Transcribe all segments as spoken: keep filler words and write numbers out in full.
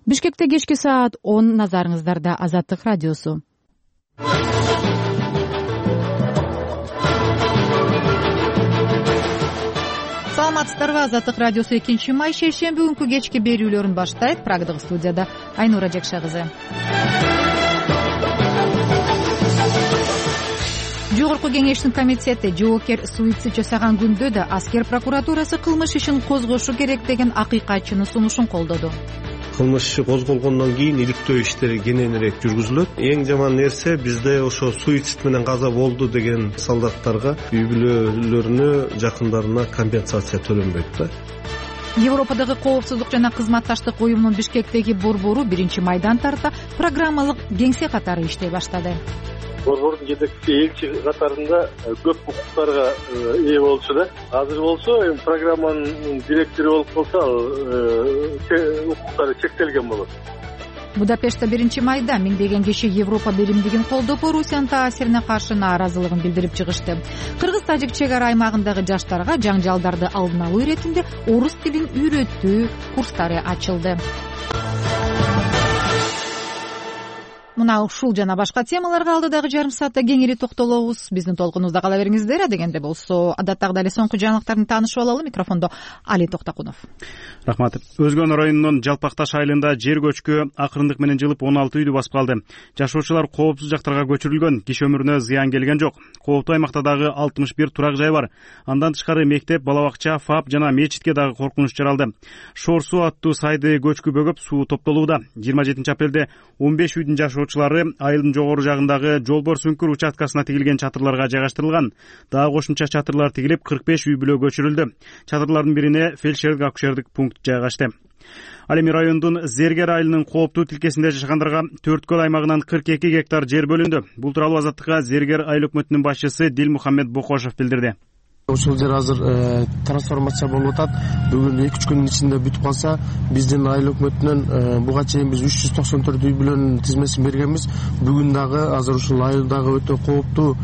Бишкекте кечки саат он, назарыңыздарда Азаттык радиосу. Саламатсыздарбы? Азаттык радиосу экинчи май шейшемби күнкү кечки берүүлөрүн баштайт. Прагдагы студияда Айнура Жекша кызы. Жогорку кеңештин комитети жоокер суицид жасаган күндө да аскер прокуратурасы кылмыш ишин козгошу керек деген акыйкатчынын сунушун колдоду. Кылмыш иши козголгондон кийин иликтөө иштери кененирээк жүргүзүлөт. Эң жаман нерсе бизде ошо суицид менен каза болду деген солдаттарга үй бүлөлөрүнө, жакындарына компенсация төлөнбөйт да. Европадагы коопсуздук жана кызматташтык уюмунун Бишкектеги борбору биринчи майдан тарта программалык кеңсе катары иштей баштады. Борбордун жетекчиси элчи катарында көп укуктарга ээ болчу да. Азыр болсо программанын директору болуп калса, ал укуктары чектелген болот. Будапештте биринчи майда миңдеген киши Европа биримдигин колдоп, Орусиянын таасирине каршы нааразылыгын билдирип чыгышты. Кыргыз-тажик чек ара аймагындагы жаштарга жаңжалдарды алдын алуу иретинде орус тилин үйрөтүү курстары ачылды. Мына ушул жана башка темаларга алдыдагы жарым саатта кеңири токтолобуз. Биздин толкунубузда кала бериңиздер. Дегенде болсо адаттагыдай эле соңку жаңылыктарды таанышып алалы. Микрофондо Али Токтокунов. Рахмат. Өзгөн районунун Жалпакташ айылында жер көчкү акырындык менен жылып он алты үйдү басып калды. Жашоочулар коопсуз жактарга көчүрүлгөн, киши өмүрүнө зыян келген жок. Кооптуу аймакта дагы алтымыш бир турак жай бар. Андан тышкары мектеп, бала бакча, ФАП жана мечитке дагы коркунуч жаралды. Шор суу аттуу сайды көчкү бөгөп суу топтолууда. жыйырма жетинчи апрелде он беш үйдүн жашоочулары айылдын жогору жагындагы Жолбор Сүңкүр участкасына тигилген чатырларга жайгаштырылган. Дагы кошумча чатырлар тигилип кырк беш үй бүлө көчүрүлдү. Чатырлардын бирине фельдшерлик акушерлик пункт жайгашты. Ал эми райондун Зергер айылынын кооптуу тилкесинде жашагандарга Төрткөл аймагынан кырк эки гектар жер бөлүндү. Бул тууралуу Азаттыкка Зергер айыл өкмөтүнүн башчысы Дилмухаммед Бокошев билдирди. Ушул жер азыр трансформация болуп атат. Бүгүн эки үч күндүн ичинде бүтүп калса, биздин айыл өкмөтүнөн буга чейин биз үч жүз токсон төрт үй бүлөнүн тизмесин бергенбиз. Бүгүн дагы азыр ушул айылдагы өтө кооптуу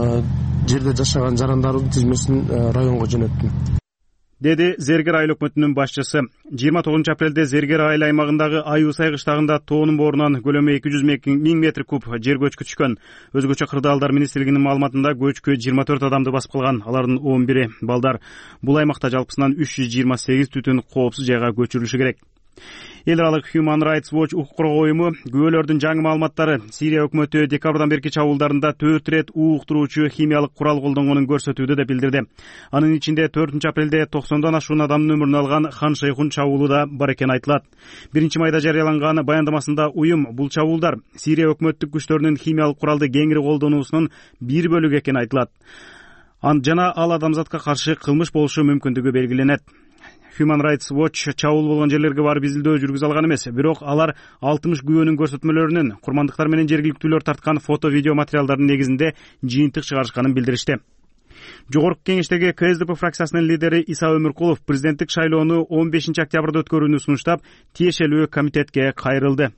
жерде жашаган жарандардын тизмесин районго жөнөттүм, деди Зергер айыл өкмөтүнүн башчысы. жыйырма тогузунчу апрелде Зергер айыл аймагындагы Аюусай кыштагында тоонун боорунан көлөмү эки жүз миң метр куб жер көчкү түшкөн. Өзгөчө кырдаалдар министрлигинин маалыматында көчкү жыйырма төрт адамды басып калган, алардын он бири балдар. Бул аймакта жалпысынан үч жүз жыйырма сегиз түтүн коопсуз жайга көчүрүлүшү керек. Эл аралык Human Rights Watch укук коргоо уюму күбөлөрдүн жаңы маалыматтары Сирия өкмөтү декабрдан берки чабуулдарында төрт ирет уу уктуруучу химиялык курал колдонгонун көрсөтүүдө деп билдирди. Анын ичинде төртүнчү апрелде токсондон ашуун адамдын өмүрүн алган Хан Шейхун чабуулу да бар экени айтылат. биринчи майда жарыяланган баяндамасында уюм бул чабуулдар Сирия өкмөттүк күчтөрүнүн химиялык куралды кеңири колдонуусунун бир бөлүгү экени айтылат. Жана ал адамзатка каршы кылмыш болушу мүмкүндүгү белгиленет. Human Rights Watch чабуул болгон жерлерге барып изилдөө жүргүзө алган эмес, бирок алар алтымыш күбөнүн көрсөтмөлөрүнүн, курмандыктар менен жергиликтүүлөр тарткан фото видео материалдардын негизинде жыйынтык чыгарышканын билдиришти. Жогорку кеңештеги К С Д П фракциясынын лидери Иса Өмүркулов президенттик шайлоону он бешинчи октябрда өткөрүүнү сунуштап, тиешелүү комитетке кайрылды.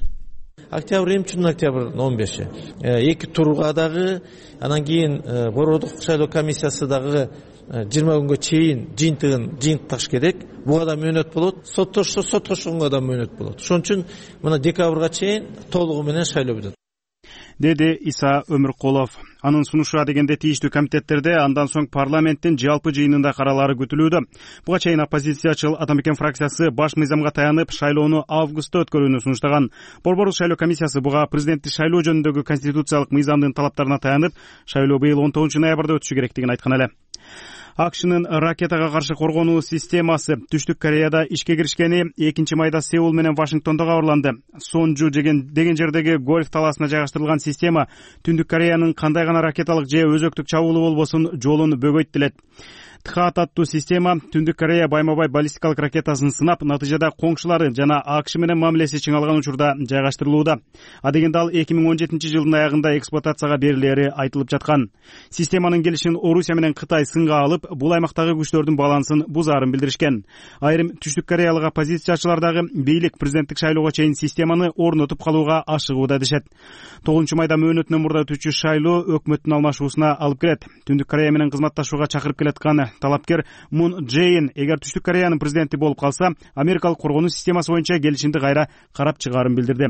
Октябрь эмчүн октябрь он беши. Эки турга дагы, анан кийин борбордук шайлоо комиссиясы дагы жыйырма күнгө чейин жыйынтыгын жыйынтыкташ керек. Буга да мөөнөт болот. Соттошсо соттошконго да мөөнөт болот. Ошон үчүн мына декабрга чейин толугу менен шайлоо бүтөт, деди Иса Өмүркулов. Анын сунушуна дегенде тийиштүү комитеттерде андан соң парламенттин жалпы жыйынында каралары күтүлүүдө. Буга чейин оппозициячыл Атамекен фракциясы баш мыйзамга таянып шайлоону августта өткөрүүнү сунуштаган. Борбордук шайлоо комиссиясы буга президенттик шайлоо жөнүндөгү конституциялык мыйзамдын талаптарына таянып, шайлоо быйыл он тогузунчу ноябрда өтүшү керектигин айткан эле. АКШнын ракетага каршы коргонуу системасы Түштүк Кореяда ишке киришкени экинчи майда Сеул менен Вашингтондо кабарланды. Сонжу деген деген жердеги гольф талаасына жайгаштырылган система Түндүк Кореянын кандай гана ракеталык же өзөктүк чабуулу болбосун жолун бөгөйт делет. Тхаат аттуу система Түндүк Корея байма-бай баллистикалык ракетасын сынап, натыйжада коңшулары жана АКШ менен мамилеси чыңалган учурда жайгаштырылууда. А дегенде ал эки миң он жетинчи жылдын аягында эксплуатацияга берилери айтылып жаткан. Системанын келишин Орусия менен Кытай сынга алып, бул аймактагы күчтөрдүн балансын бузаарын билдиришкен. Айрым Түштүк Кореялык оппозициячылар дагы бийлик президенттик шайлоого чейин системаны орнотуп калууга ашыгууда дешет. тогузунчу майда мөөнөтүнөн мурда өтүүчү шайлоо өкмөттүн алмашуусуна алып келет. Түндүк Корея менен кызматташууга чакырып келаткан талапкер Мун Джейн эгер Түштүк Кореянын президенти болуп калса, Америкалык коргонуу системасы боюнча келишимди кайра карап чыгаарын билдирди.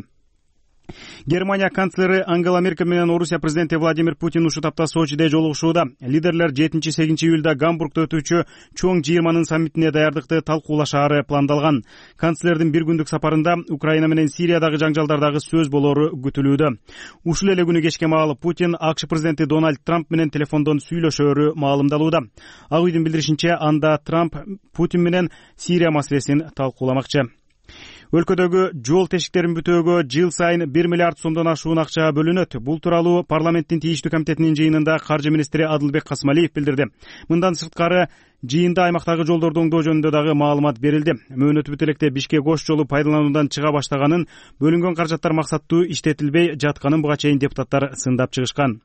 Германия канцлери Ангела Меркель менен Орусия президенти Владимир Путин ушул тапта Сочиде жолугушууда. Лидерлер жетинчи сегизинчи июлда Гамбургда өтүүчү чоң жыйырманын саммитине даярдыкты талкуулашаары пландалган. Канцлердин бир күндүк сапарында Украина менен Сириядагы жаңжалдардагы сөз болору күтүлүүдө. Ушул эле күнү кечке маал Путин АКШ президенти Дональд Трамп менен телефондон сүйлөшөөрү маалымдалууда. Ак үйдүн билдиришинче, анда Трамп Путин менен Сирия маселесин талкууламакчы. Өлкөдөгү жол тешиктерин бүтөөгө жыл сайын бир миллиард сомдон ашуун акча бөлүнөт. Бул тууралуу парламенттин тийиштүү комитетинин жыйынында каржы министри Адылбек Касмалиев билдирди. Мындан сырткары жыйында аймактагы жолдорду оңдоо жөнүндө дагы маалымат берилди. Мөөнөтү бүт электе Бишкек-Ош жолу пайдалануудан чыга баштаганын, бөлүнгөн каражаттар максаттуу иштетилбей жатканын буга чейин депутаттар сындап чыгышкан.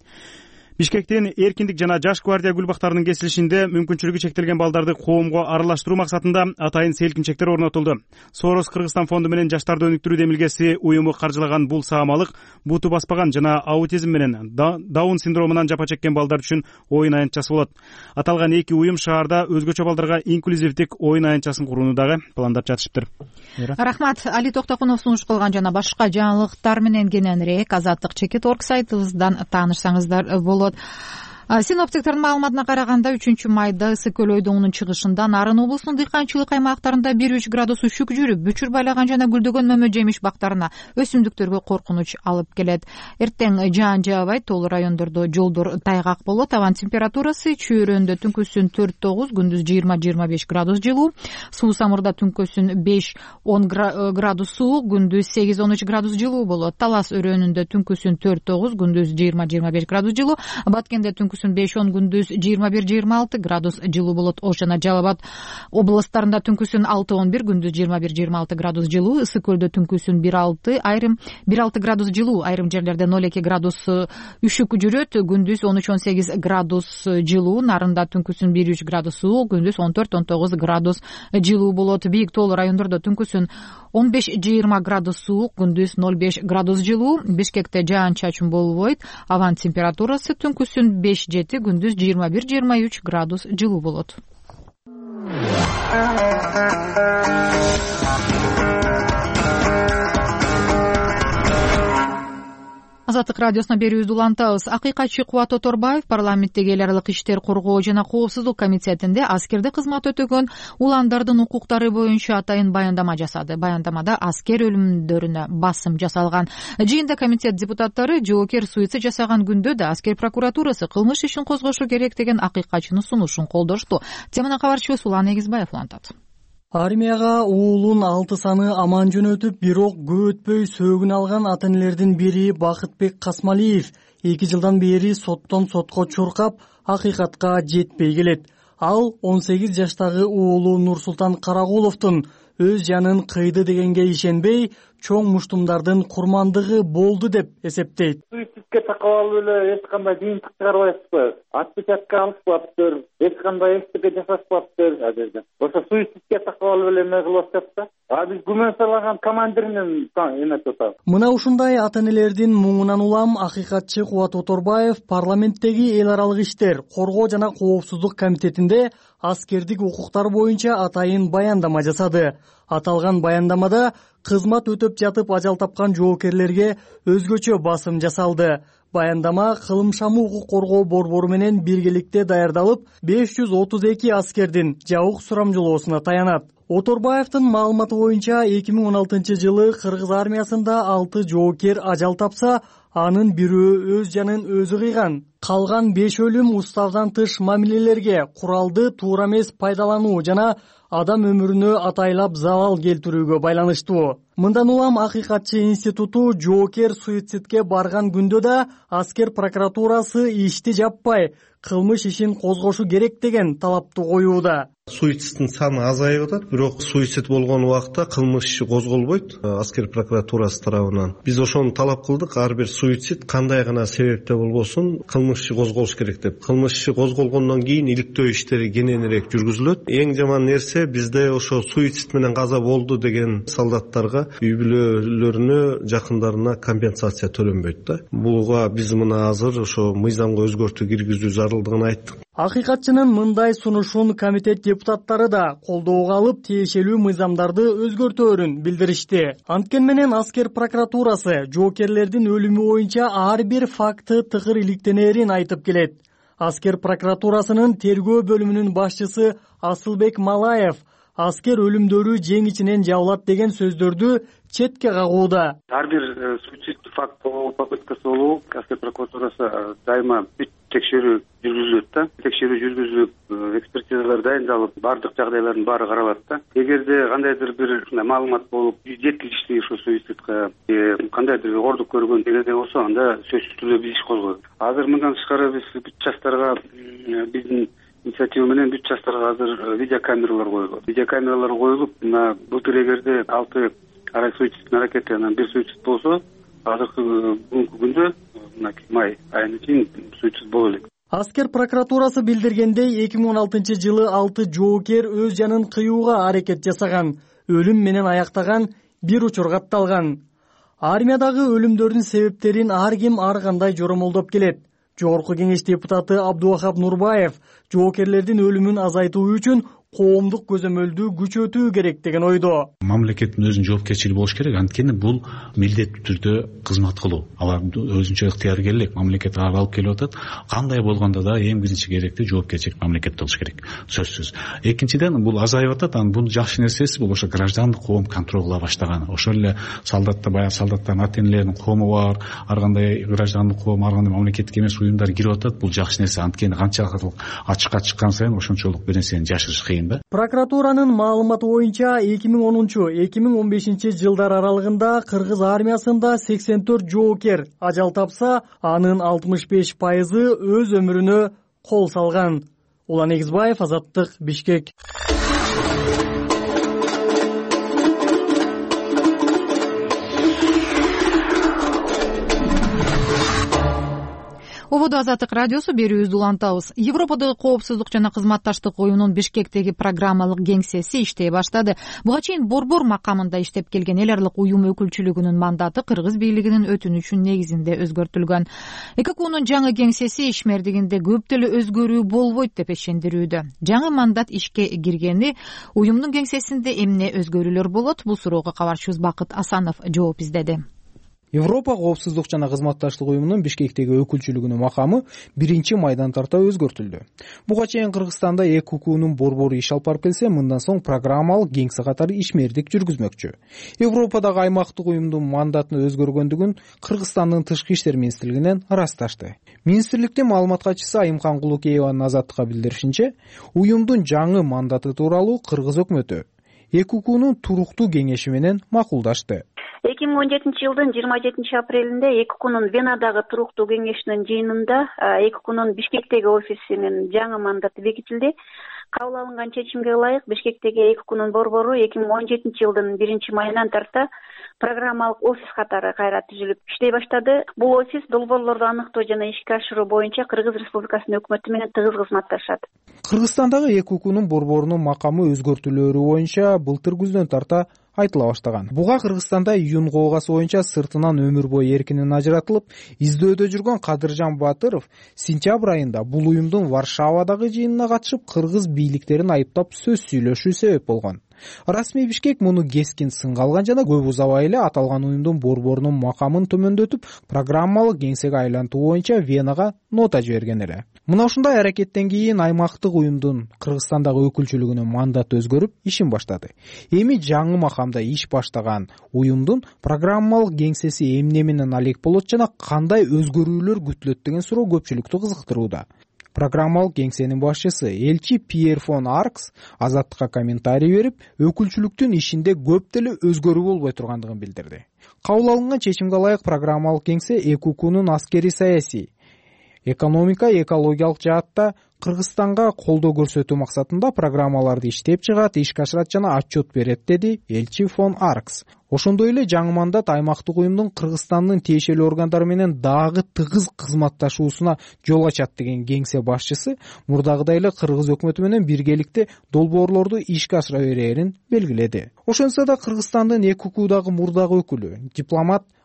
Бишкектин эркиндик жана жаш гвардия гүлбактарынын кесилишинде мүмкүнчүлүгү чектелген балдарды коомго аралаштыруу максатында атайын селкинчектер орнотулду. Сорос Кыргызстан фонду менен жаштарды өнүктүрүү демилгеси уюму каржылаган бул саамалык буту баспаган жана аутизм менен Даун синдромунан жапа чеккен балдар үчүн оюн аянтчасы болот. Аталган эки уюм шаарда өзгөчө балдарга инклюзивдик оюн аянтчасын курууну дагы пландап жатышыптыр. Рахмат. Али Токтокунов сунуш кылган жана башка жаңылыктар менен кененирээк Азаттык чекит точка орг сайтыбыздан таанышсаңыздар болот. Синоптиктердин маалыматына караганда үчүнчү майда ысык көл ойдоңунун чыгышында Нарын облусунун дыйканчылык аймактарында бир үч градус үшүк жүрүп, бүчүр байлаган жана гүлдөгөн мөмө жемиш бактарына өсүмдүктөргө коркунуч алып келет. Эртең жаан жаабайт, тоолуу райондордо жолдор тайгак болот. Абан температурасы чөйрөндө түнкүсүн төрт тогуз, күндүз жыйырма жыйырма беш градус жылуу, Суу Самурда түнкүсүн беш он градус суук, күндүз сегиз он үч градус жылуу болот. Талас өрөөнүндө түнкүсүн төрт тогуз, күндүз жыйырма жыйырма беш градус жылуу, Баткенде түнкүсүн беш он, күндүз жыйырма бир жыйырма алты градус жылуу болот. Ош жана Жалал Абад областарында түнкүсүн алты он бир, күндүз жыйырма бир жыйырма алты градус жылуу, Ысык көлдө түнкүсүн бир алты, айрым бир алты градус жылуу, айрым жерлерде ноль эки градус үшүк жүрөт, күндүз он үч он сегиз градус жылуу, Нарында түнкүсүн бир үч градус суук, күндүз он төрт он тогуз градус жылуу болот. Бийик тоолуу райондордо түнкүсүн он беш жыйырма градус суук, күндүз ноль беш градус жылуу. Бишкекте жаан чачын болбойт. Абан температурасы түнкүсүн беш жети, күндүз жыйырма бир жыйырма үч градус жылуу болот. Азаттык радиосуна берүүбүздү улантабыз. Акыйкатчы Кубат Оторбаев парламенттеги эл аралык иштер коргоо жана коопсуздук комитетинде аскерде кызмат өтөгөн уландардын укуктары боюнча атайын баяндама жасады. Баяндамада аскер өлүмдөрүнө басым жасалган. Жыйында комитет депутаттары жоокер суицид жасаган күндө да аскер прокуратурасы кылмыш ишин козгошу керек деген акыйкатчынын сунушун колдошту. Теманы кабарчыбыз Улан Эгизбаев улантат. Армияга уулун алты саны аман жөнөтүп, бирок көп өтпөй сөөгүн алган ата-энелердин бири Бакытбек Касмалиев эки жылдан бери соттон сотко чуркап, акыйкатка жетпей келет. Ал он сегиз жаштагы уулу Нурсултан Карагуловдун өз жанын кыйды дегенге ишенбей, чоң муштумдардын курмандыгы болду деп эсептейт. Суицидке такап алып эле эч кандай жыйынтык чыгарбайсызбы? Отпечатка алышпаптыр, эч кандай эстеке жасашпаптыр азырда. Ошо суицидке такап алып эле эме кылып атышат. А биз күмөн салган командиринин эмеси атабыз. Мына ушундай ата-энелердин муңунан улам акыйкатчы Кубат Оторбаев парламенттеги эл аралык иштер, коргоо жана коопсуздук комитетинде аскердик укуктар боюнча атайын баяндама жасады. Аталган баяндамада кызмат өтөп жатып ажал тапкан жоокерлерге өзгөчө басым жасалды. Баяндама кылымшамы укук коргоо борбору менен биргеликте даярдалып, беш жүз отуз эки аскердин жабык сурамжылоосуна таянат. Оторбаевдин маалыматы боюнча эки миң он алтынчы жылы Кыргыз армиясында алты жоокер ажал тапса, анын бирөө өз жанын өзү кыйган. Калган беш өлүм уставдан тыш мамилелерге, куралды туура эмес пайдалануу жана адам өмүрүнө атайлап залал келтирүүгө байланыштуу. Мындан улам акыйкатчы институту жоокер суицидке барган күндө да аскер прокуратурасы ишти жаппай, кылмыш ишин козгошу керек деген талапты коюуда. Суицидтин саны азайып атат, бирок суицид болгон убакта кылмыш иши козголбойт аскер прокуратурасы тарабынан. Биз ошону талап кылдык, ар бир суицид кандай гана себепте болбосун кылмыш иши козголуш керек деп. Кылмыш иши козголгондон кийин иликтөө иштери кененирээк жүргүзүлөт. Эң жаман нерсе бизде ошо суицид менен каза болду деген солдаттарга үй бүлөлөрүнө, жакындарына компенсация төлөнбөйт да. Буга биз мына азыр ошо мыйзамга өзгөртүү киргизүү зарыл зарылдыгын айттык. Акыйкатчынын мындай сунушун комитет депутаттары да колдоого алып, тиешелүү мыйзамдарды өзгөртөөрүн билдиришти. Анткени менен аскер прокуратурасы жоокерлердин өлүмү боюнча ар бир факты тыгыр иликтенерин айтып келет. Аскер прокуратурасынын тергөө бөлүмүнүн башчысы Асылбек Малаев аскер өлүмдөрү жеңичинен жабылат деген сөздөрдү четке кагууда. Ар бир суицид факт болобу, попыткасы болобу, аскер прокуратурасы дайыма бүт текшерүү жүргүзүлөт да. Текшерүү жүргүзүлүп, экспертизалар дайындалып, бардык жагдайлардын баары каралат да. Эгерде кандайдыр бир маалымат болуп, жеткиликтүү ушул суицидка кандайдыр ордук көргөн дегенде болсо, анда сөзсүз түрдө биз иш козгойбуз. Азыр мындан тышкары биз бүт жаштарга биздин инициатива менен бүт жаштарга азыр видеокамералар коюлат. Видеокамералар коюлуп, мына былтыр эгерде алты арай суицидтин аракети, анан бир суицид болсо, азыркы бүгүнкү күндө мына май айына чейин суицид боло элек. Аскер прокуратурасы билдиргендей, эки миң он алтынчы жылы алты жоокер өз жанын кыюуга аракет жасаган, өлүм менен аяктаган бир учур катталган. Армиядагы өлүмдөрдүн себептерин ар ким ар кандай жоромолдоп келет. Жогорку кеңеш депутаты Абдувахап Нурбаев жоокерлердин өлүмүн азайтуу үчүн коомдук көзөмөлдү күчөтүү керек деген ойдо. Мамлекеттин өзүнүн жоопкерчилиги болуш керек. Анткени бул милдеттүү түрдө кызмат кылуу. Алар өзүнчө ыктыяркерлик мамлекет алып келип атат. Кандай болгондо да эң биринчи керекти жоопкерчилик мамлекетте болуш керек. Сөзсүз. Экинчиден, бул азайып атат. Анан бул жакшы нерсеси бул ошо граждандык коом контроль кыла баштаган. Ошол эле солдатта баягы солдаттардын ата-энелеринин коому бар, ар кандай граждандык коом, ар кандай мамлекеттик эмес уюмдар кирип атат. Бул жакшы нерсе. Анткени канчалык ачыкка чыккан сайын ошончолук бир нерсени жашырыш кыйын. Прокуратуранын маалыматы боюнча эки миң онунчу — эки миң он бешинчи жылдар аралыгында кыргыз армиясында сексен төрт жоокер ажал тапса, анын алтымыш беш пайызы өз өмүрүнө кол салган. Улан Эгизбаев, Азаттык, Бишкек. Ободо Азаттык радиосу берүүбүздү улантабыз. Европадагы коопсуздук жана кызматташтык уюмунун Бишкектеги программалык кеңсеси иштей баштады. Буга чейин борбор макамында иштеп келген эл аралык уюм өкүлчүлүгүнүн мандаты кыргыз бийлигинин өтүнүчү негизинде өзгөртүлгөн. ЭККУнун жаңы кеңсеси ишмердигинде көп деле өзгөрүү болбойт деп ишендирүүдө. Жаңы мандат ишке киргени уюмдун кеңсесинде эмне өзгөрүүлөр болот? Бул суроого кабарчыбыз Бакыт Асанов жооп издеди. Европа коопсуздук жана кызматташтык уюмунун Бишкектеги өкүлчүлүгүнүн макамы биринчи майдан тарта өзгөртүлдү. Буга чейин Кыргызстанда ЭККУнун борбору иш алып барып келсе, мындан соң программалык кеңсе катары ишмердик жүргүзмөкчү. Европадагы аймактык уюмдун мандатынын өзгөргөндүгүн Кыргызстандын тышкы иштер министрлигинен ырасташты. Министрликтин маалымат катчысы Айымкан Кулукееванын Азаттыкка билдиришинче, уюмдун жаңы мандаты тууралуу Кыргыз өкмөтү ЭККУнун туруктуу кеңеши менен макулдашты. эки миң он жетинчи жылдын жыйырма жетинчи апрелинде ЭККУнун Венадагы туруктуу кеңешинин жыйынында ЭККУнун Бишкектеги офисинин жаңы мандаты бекитилди. Кабыл алынган чечимге ылайык Бишкектеги ЭККУнун борбору эки миң он жетинчи жылдын биринчи майынан тарта программалык офис катары кайра түзүлүп иштей баштады. Бул офис долбоорлорду аныктоо жана ишке ашыруу боюнча Кыргыз Республикасынын өкмөтү менен тыгыз кызматташат. Кыргызстандагы ЭККУнун борборунун макамы өзгөртүүлөрү боюнча былтыр күздөн тарта айтыла баштаган. Буга Кыргызстанда июнь коогасы боюнча сыртынан өмүр бою эркинен ажыратылып, издөөдө жүргөн Кадыржан Батыров сентябрь айында бул уюмдун Варшавадагы жыйынына катышып, кыргыз бийликтерин айыптап сөз сүйлөшүү себеп болгон. Расмий Бишкек муну кескин сынга алган жана көп узабай эле аталган уюмдун борборунун макамын төмөндөтүп, программалык кеңсеге айлантуу боюнча Венага нота жиберген эле. Мына ушундай аракеттен кийин аймактык уюмдун Кыргызстандагы өкүлчүлүгүнүн мандаты өзгөрүп, ишин баштады. Эми жаңы макамда иш баштаган уюмдун программалык кеңсеси эмне менен алек болот жана кандай өзгөрүүлөр күтүлөт деген суроо көпчүлүктү кызыктырууда. Программалык кеңсенин башчысы элчи Пьер фон Аркс Азаттыкка комментарий берип, өкүлчүлүктүн ишинде көп деле өзгөрүү болбой тургандыгын билдирди. Кабыл алынган чечимге ылайык программалык кеңсе ЭККУнун аскери саясий, экономика, экологиялык жаатта Кыргызстанга колдоо көрсөтүү максатында программаларды иштеп чыгат, ишке ашырат жана отчет берет, деди элчи фон Аркс. Ошондой эле жаңы мандат аймактык уюмдун Кыргызстандын тиешелүү органдары менен дагы тыгыз кызматташуусуна жол ачат деген кеңсе башчысы мурдагыдай эле Кыргыз өкмөтү менен биргеликте долбоорлорду ишке ашыра берерин белгиледи. Ошентсе да Кыргызстандын ЭККУдагы мурдагы өкүлү, дипломат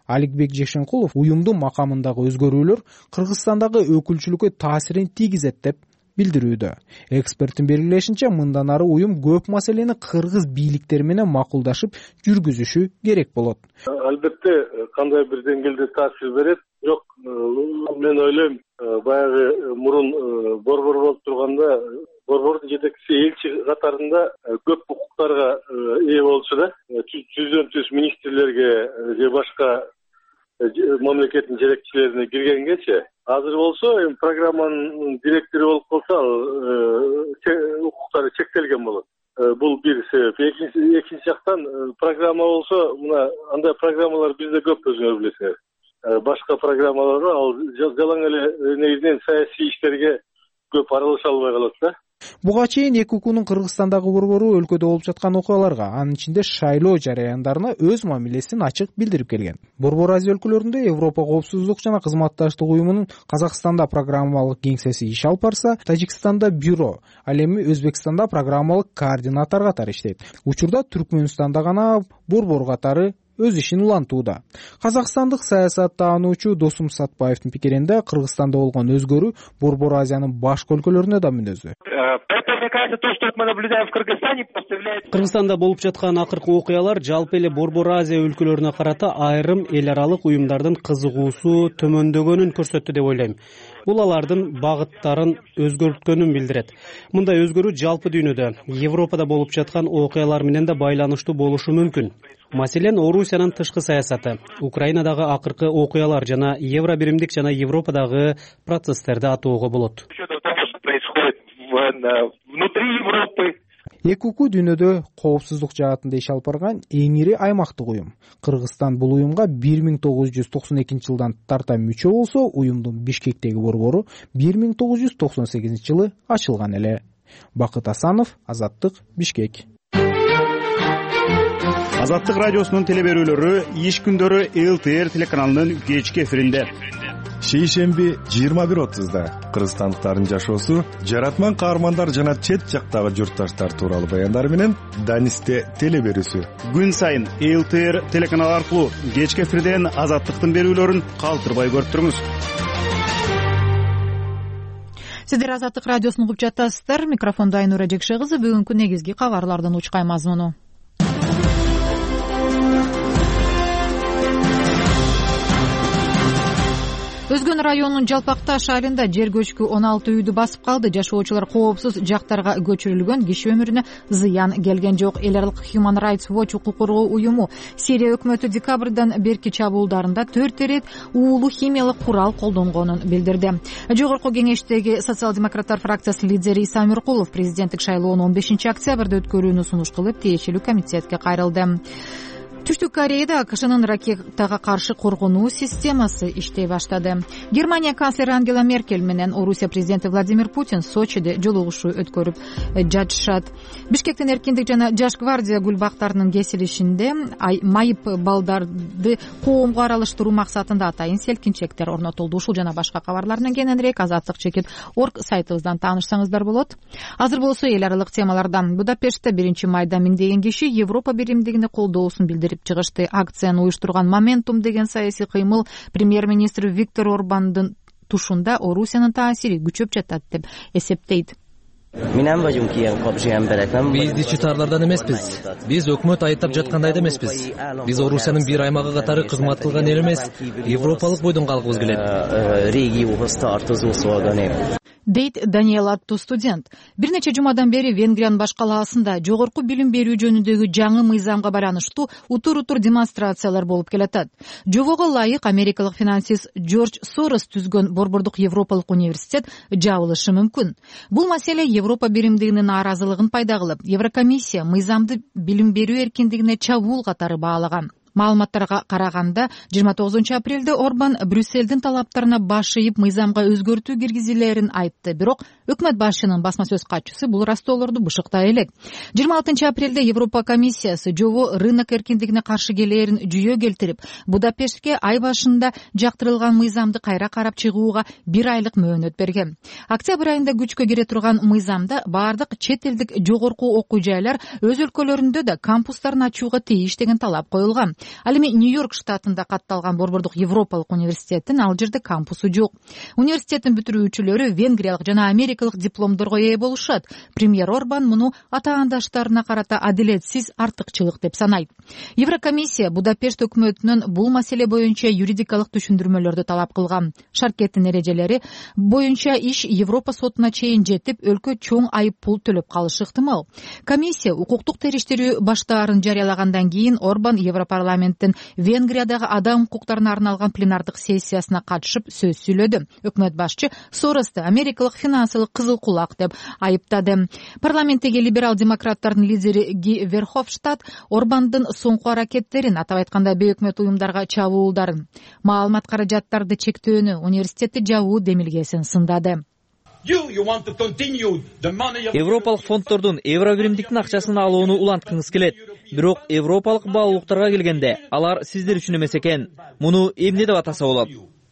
Аликбек Жекшенкулов уюмдун макамындагы өзгөрүүлөр Кыргызстандагы өкүлчүлүккө таасирин тийгизет деп билдирүүдө. Эксперттин белгилешинче, мындан ары уюм көп маселени кыргыз бийликтери менен макулдашып жүргүзүшү керек болот. Албетте кандай бир деңгээлде таасир берет, бирок мен ойлойм, баягы мурун борбор болуп турганда борбордун жетекчиси элчи катарында көп укуктарга ээ болчу да. Түздөн түз министрлерге же башка мамлекеттин жетекчилерине киргенгечи, азыр болсо эми программанын директору болуп калса, ал укуктары чектелген болот. Бул бир себеп. Экинчи жактан программа болсо, мына андай программалар бизде көп, өзүңөр билесиңер. Башка программаларга ал жалаң эле негизинен саясий иштерге көп аралаша албай калат да. Буга чейин эки укунун Кыргызстандагы борбору өлкөдө болуп жаткан окуяларга, анын ичинде шайлоо жараяндарына өз мамилесин ачык билдирип келген. Борбор Азия өлкөлөрүндө Европа коопсуздук жана кызматташтык уюмунун Казакстанда программалык кеңсеси иш алып барса, Тажикстанда бюро, ал эми Өзбекстанда программалык координатор катары иштейт. Учурда Түркмөнстанда гана борбор катары өз ишин улантууда. Казакстандык саясаттануучу Досум Сатпаевдин пикиринде, Кыргызстанда болгон өзгөрүү Борбор Азиянын башка өлкөлөрүнө да мүнөзү. Кыргызстанда болуп жаткан акыркы окуялар жалпы эле Борбор Азия өлкөлөрүнө карата айрым эл аралык уюмдардын кызыгуусу төмөндөгөнүн көрсөттү деп ойлойм. Бул алардын багыттарын өзгөрткөнүн билдирет. Мындай өзгөрүү жалпы дүйнөдө, Европада болуп жаткан окуялар менен да байланыштуу болушу мүмкүн. Маселен, Орусиянын тышкы саясаты, Украинадагы акыркы окуялар жана Евробиримдик жана Европадагы процесстерди атоого болот. Эки уку дүйнөдө коопсуздук жаатында иш алып барган эң ири аймактык уюм. Кыргызстан бул уюмга бир миң тогуз жүз токсон экинчи жылдан тарта мүчө болсо, уюмдун Бишкектеги борбору бир миң тогуз жүз токсон сегизинчи жылы ачылган эле. Бакыт Асанов, Азаттык, Бишкек. Азаттык радиосунун теле берүүлөрү иш күндөрү эл тэ эр телеканалынын кечки эфиринде. Шейшемби жыйырма бир отузда кыргызстандыктардын жашоосу, жаратман каармандар жана чет жактагы журтташтар тууралуу баяндар менен Данисте теле берүүсү. Күн сайын эл тэ эр телеканалы аркылуу кечки эфирден Азаттыктын берүүлөрүн калтырбай көрүп туруңуз. Сиздер Азаттык радиосун угуп жатасыздар. Микрофондо Айнура Жекше кызы. Бүгүнкү негизги кабарлардын учкай мазмуну. Өзгөн районунун Жалпакташ айылында жер көчкү он алты үйдү басып калды. Жашоочулар коопсуз жактарга көчүрүлгөн, киши өмүрүнө зыян келген жок. Эл аралык Human Rights Watch укук коргоо уюму Сирия өкмөтү декабрдан берки чабуулдарында төрт ирет уулуу химиялык курал колдонгонун билдирди. Жогорку кеңештеги социал-демократтар фракциясы лидери Иса Миркулов президенттик шайлоону он бешинчи октябрда өткөрүүнү сунуш кылып, тиешелүү комитетке кайрылды. Түштүк Кореяда АКШнын ракетага каршы коргонуу системасы иштей баштады. Германия канцлери Ангела Меркель менен Орусия президенти Владимир Путин Сочиде жолугушуу өткөрүп жатышат. Бишкектин Эркиндик жана Жаш гвардия гүл бактарынын кесилишинде майып балдарды коомго аралаштыруу максатында атайын селкинчектер орнотулду. Ушул жана башка кабарлардан кененирээк азаттык чекит орг сайтыбыздан таанышсаңыздар болот. Азыр болсо эл аралык темалардан. Будапештте биринчи майда миңдеген киши Европа биримдигине колдоосун билдирип чыгышты. Акцияны уюштурган Моментум деген саясий кыймыл премьер-министр Виктор Орбандын тушунда Орусиянын таасири күчөп жатат деп эсептейт. Биз дичитарлардан эмеспиз. Биз өкмөт айыптап жаткандай да эмеспиз. Биз Орусиянын бир аймагы катары кызмат кылган эл эмес, европалык бойдон калгыбыз келет. Дейт Даниэл аттуу студент. Бир нече жумадан бери Венгриянын баш калаасында жогорку билим берүү жөнүндөгү жаңы мыйзамга байланыштуу утур-утур демонстрациялар болуп келатат. Жобого ылайык америкалык финансист Джордж Сорос түзгөн Борбордук Европалык университет жабылышы мүмкүн. Бул маселе Европа биримдигинин нааразылыгын пайда кылып, Еврокомиссия мыйзамды билим берүү эркиндигине чабуул катары баалаган. Маалыматтарга караганда, жыйырма тогузунчу апрелде Орбан Брюсселдин талаптарына баш ийип мыйзамга өзгөртүү киргизилерин айтты. Бирок өкмөт башчынын басма сөз катчысы бул растоолорду бышыктай элек. жыйырма алтынчы апрелде Европа комиссиясы жобо рынок эркиндигине каршы келээрин жүйө келтирип, Будапештке ай башында жактырылган мыйзамды кайра карап чыгууга бир айлык мөөнөт берген. Октябрь айында күчкө кире турган мыйзамда баардык чет элдик жогорку окуу жайлар өз өлкөлөрүндө да кампустарын ачууга тийиш деген талап коюлган. Ал эми Нью-Йорк штатында катталган Борбордук Европалык университеттин ал жерде кампусу жок. Университеттин бүтүрүүчүлөрү венгриялык жана америкалык дипломдорго ээ болушат. Премьер Орбан муну атаандаштарына карата адилетсиз артыкчылык деп санайт. Еврокомиссия Будапешт өкмөтүнөн бул маселе боюнча юридикалык түшүндүрмөлөрдү талап кылган. Шаркеттин эрежелери боюнча иш Европа сотуна чейин жетип, өлкө чоң айып пул төлөп калышы ыктымал. Комиссия укуктук териштирүү баштаарын жарыялагандан кийин Орбан Европарламенттин Венгриядагы адам укуктарына арналган пленардык сессиясына катышып сөз сүйлөдү. Өкмөт башчы Соросту америкалык финансылык кызыл кулак деп айыптады. Парламенттеги либерал демократтардын лидери Ги Верховштадт Орбандын соңку аракеттерин, атап айтканда бейөкмөт уюмдарга чабуулдарын, маалымат каражаттарды чектөөнү, университетти жабуу демилгесин сындады. Европалык фонддордун евро биримдиктин акчасын алууну уланткыңыз келет. Бирок европалык баалуулуктарга келгенде алар сиздер үчүн эмес экен. Муну эмне деп атаса болот?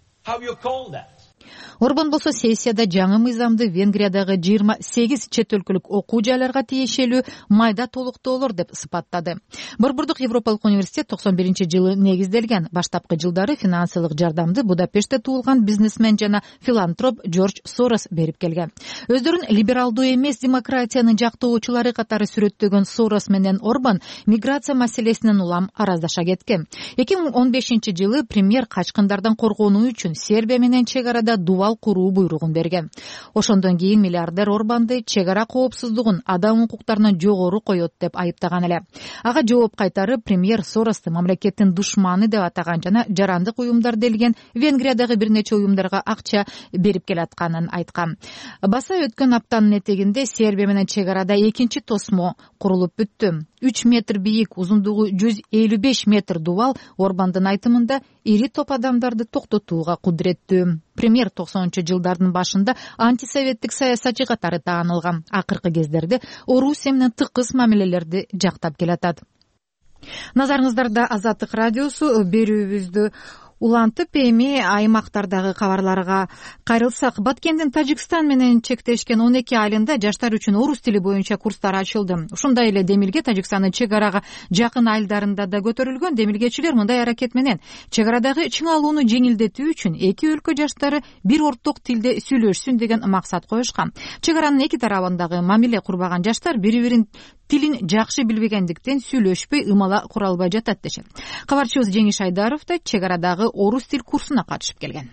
Орбан болсо сессияда жаңы мыйзамды Венгриядагы жыйырма сегиз чет өлкөлүк окуу жайларга тиешелүү майда толуктоолор деп сыпаттады. Борбордук Европалык университет токсон биринчи жылы негизделген. Баштапкы жылдары финансылык жардамды Будапештте туулган бизнесмен жана филантроп Джордж Сорос берип келген. Өздөрүн либералдуу эмес демократиянын жактоочулары катары сүрөттөгөн Сорос менен Орбан миграция маселесинен улам араздаша кеткен. эки миң он бешинчи жылы премьер качкындардан коргонуу үчүн Сербия менен чек арада дубал куруу буйругун берген. Ошондон кийин миллиардер Орбанды чек ара коопсуздугун адам укуктарынан жогору коет деп айыптаган эле. Ага жооп кайтарып премьер Соросту мамлекеттин душманы деп атаган жана жарандык уюмдар делген Венгриядагы бир нече уюмдарга акча берип келатканын айткан. Баса өткөн аптанын этегинде Сербия менен чек арада экинчи тосмо курулуп бүттү. үч метр бийик, узундугу жүз элүү беш метр дубал Орбандын айтымында ири топ адамдарды токтотууга кудуреттүү. Премьер токсонунчу жылдардын башында антисоветтик саясатчы катары таанылган. Акыркы кездерде Орусия менен тыкыз мамилелерди жактап келатат. Назарыңыздарда Азаттык радиосу. Берүүбүздү улантып эми аймактардагы кабарларга кайрылсак, Баткендин Тажикстан менен чектешкен он эки айылында жаштар үчүн орус тили боюнча курстар ачылды. Ушундай эле демилге Тажикстандын чек арага жакын айылдарында да көтөрүлгөн. Демилгечилер мындай аракет менен чек арадагы чыңалууну жеңилдетүү үчүн эки өлкө жаштары бир орток тилде сүйлөшсүн деген максат коюшкан. Чек аранын эки тарабындагы мамиле курбаган жаштар бири-бирин тилин жакшы билбегендиктен сүйлөшпөй, ымала кура албай жатат дешет. Кабарчыбыз Жеңиш Айдаров да чек арадагы орус тил курсуна катышып келген.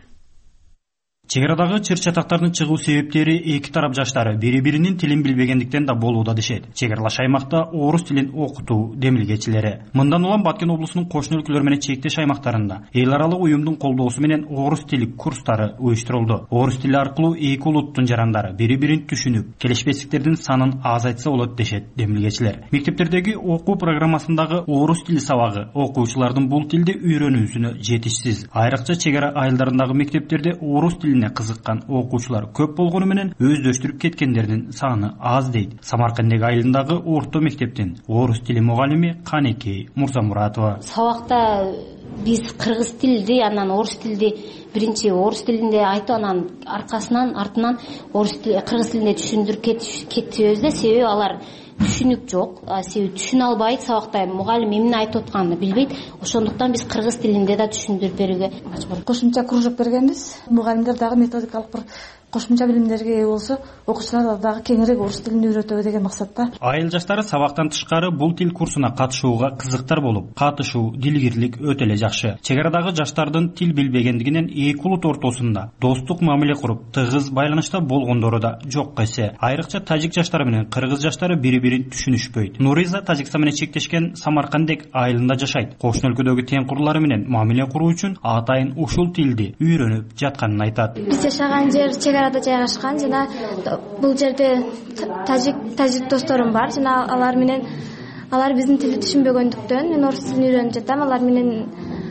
Чек арадагы чыр-чатактардын чыгуу себептери эки тарап жаштары бири-биринин тилин билбегендиктен да болууда дешет. Чек аралаш аймакта орус тилин окутуу демилгечилери. Мындан улам Баткен облусунун кошуна өлкөлөр менен чектеш аймактарында эл аралык уюмдун колдоосу менен орус тили курстары уюштурулду. Орус тили аркылуу эки улуттун жарандары бири-бирин түшүнүп, келишпестиктердин санын азайтса болот дешет демилгечилер. Мектептердеги окуу программасындагы орус тили сабагы окуучулардын бул тилди үйрөнүүсүнө жетишсиз. Айрыкча чек ара айылдарындагы мектептерде орус тили кызыккан окуучулар көп болгону менен өздөштүрүп кеткендердин саны аз дейт. Самаркандеги айылындагы орто мектептин орус тили мугалими Канекей Мурзамуратова. Сабакта биз кыргыз тилди, анан орус тилди биринчи орус тилинде айтып, анан аркасынан артынан орус тили кыргыз тилинде түшүндүрүп кетебиз да, себеби алар түшүнүк жок, себеби түшүнө албайт, сабакта мугалим эмне айтып атканын билбейт. Ошондуктан биз кыргыз тилинде да түшүндүрүп берүүгө мажбур. Кошумча кружок бергенбиз. Мугалимдер дагы методикалык бир кошумча билимдерге ээ болсо, окуучулар дагы кеңирээк орус тилин үйрөтөбү деген максатта. Айыл жаштары сабактан тышкары бул тил курсуна катышууга кызыктар болуп, катышуу, дилгирлик өтө эле жакшы. Чек арадагы жаштардын тил билбегендигинен эки улут ортосунда достук мамиле куруп, тыгыз байланышта болгондору да жок эсе. Айрыкча тажик жаштары менен кыргыз жаштары бири-бирин түшүнүшпөйт. Нуриза Тажикстан менен чектешкен Самаркандек айылында жашайт. Кошуна өлкөдөгү тең курлары менен мамиле куруу үчүн атайын ушул тилди үйрөнүп жатканын айтат. Биз жашаган жер чек арада жайгашкан, жана бул жерде тажик тажик досторум бар, жана алар менен алар биздин тилди түшүнбөгөндүктөн мен орус тилин үйрөнүп жатам. Алар менен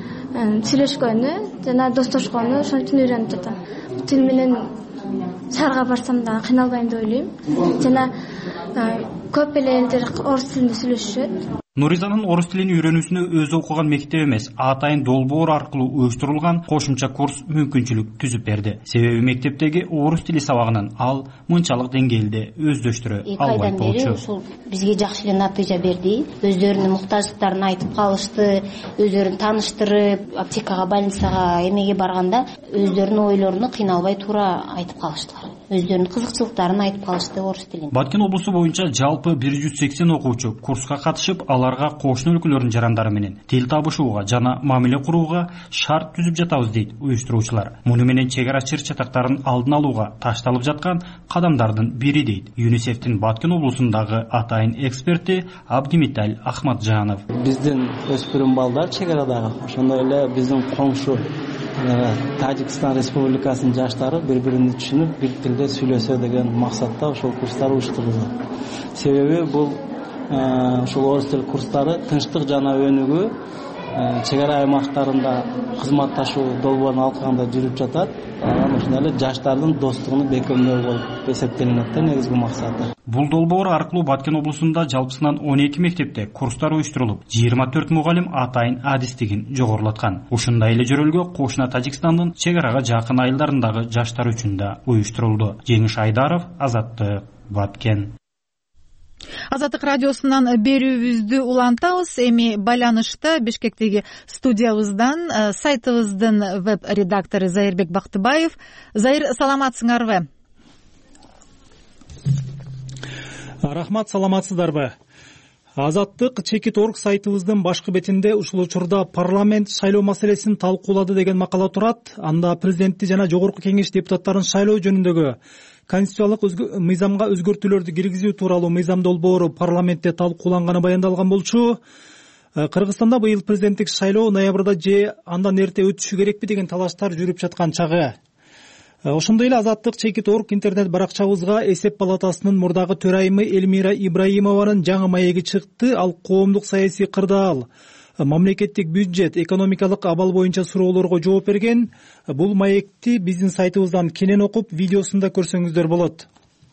сүйлөшкөнү жана достошконду ошон үчүн үйрөнүп жатам. Тил менен шаарга барсам да кыйналбайм деп ойлойм. Жана көп эле элдер орус тилинде сүйлөшүшөт. Нуризанын орус тилин үйрөнүүсүнө өзү окуган мектеп эмес, атайын долбоор аркылуу уюштурулган кошумча курс мүмкүнчүлүк түзүп берди. Себеби мектептеги орус тили сабагынын ал мынчалык деңгээлде өздөштүрө албайт болчу. Ушул бизге жакшы эле натыйжа берди. Өздөрүнүн муктаждыктарын айтып калышты, өздөрүн тааныштырып, аптекага, больницага эмеге барганда өздөрүнүн ойлоруну кыйналбай туура айтып калыштылар. Өздөрүнүн кызыкчылыктарын айтып калышты орус тилин. Баткен облусу боюнча жалпы бир жүз сексен окуучу курска катышып, аларга кошуна өлкөлөрдүн жарандары менен тил табышууга жана мамиле курууга шарт түзүп жатабыз дейт уюштуруучулар. Муну менен чек ара чыр чатактарын алдын алууга ташталып жаткан кадамдардын бири дейт ЮНИСЕФтин Баткен облусундагы атайын эксперти Абдимиталь Ахматжанов. Биздин өспүрүм балдар чек арадагы, ошондой эле биздин коңшу Тажикстан Республикасынын жаштары бири-бирин түшүнүп, бир тилде сүйлөсө деген максатта ошол курстар уюштурулду. Себеби бул ушул орус тил курстары тынчтык жана өнүгүү чек ара аймактарында кызматташуу долбоорун алкаганда жүрүп жатат. Анан ошондой эле жаштардын достугун бекемдөө болуп эсептелинет да негизги максаты. Бул долбоор аркылуу Баткен облусунда жалпысынан он эки мектепте курстар уюштурулуп, жыйырма төрт мугалим атайын адистигин жогорулаткан. Ушундай эле жөрөлгө кошуна Тажикстандын чек арага жакын айылдарындагы жаштар үчүн да уюштурулду. Жеңиш Айдаров, Азаттык, Баткен. Азаттык радиосунан берүүбүздү улантабыз. Эми байланышта Бишкектеги студиябыздан сайтыбыздын веб-редактору Зайырбек Бактыбаев. Зайыр, саламатсыңарбы? Рахмат, саламатсыздарбы? Азаттык чекит точка орг сайтыбыздын башкы бетинде ушул учурда парламент шайлоо маселесин талкуулады деген макала турат. Анда президентти жана жогорку кеңеш депутаттарын шайлоо жөнүндөгү конституциялык мыйзамга өзгөртүүлөрдү киргизүү тууралуу мыйзам долбоору парламентте талкууланганы баяндалган болчу. Кыргызстанда быйыл президенттик шайлоо ноябрда же андан эрте өтүшү керекпи деген талаштар жүрүп жаткан чагы. Ошондой эле Азаттык чекит точка орг интернет баракчабызга эсеп палатасынын мурдагы төрайымы Эльмира Ибраимованын жаңы маеги чыкты. Ал коомдук саясий кырдаал, мамлекеттик бюджет, экономикалык абал боюнча суроолорго жооп берген. Бул маекти биздин сайтыбыздан кенен окуп, видеосунда көрсөңүздөр болот.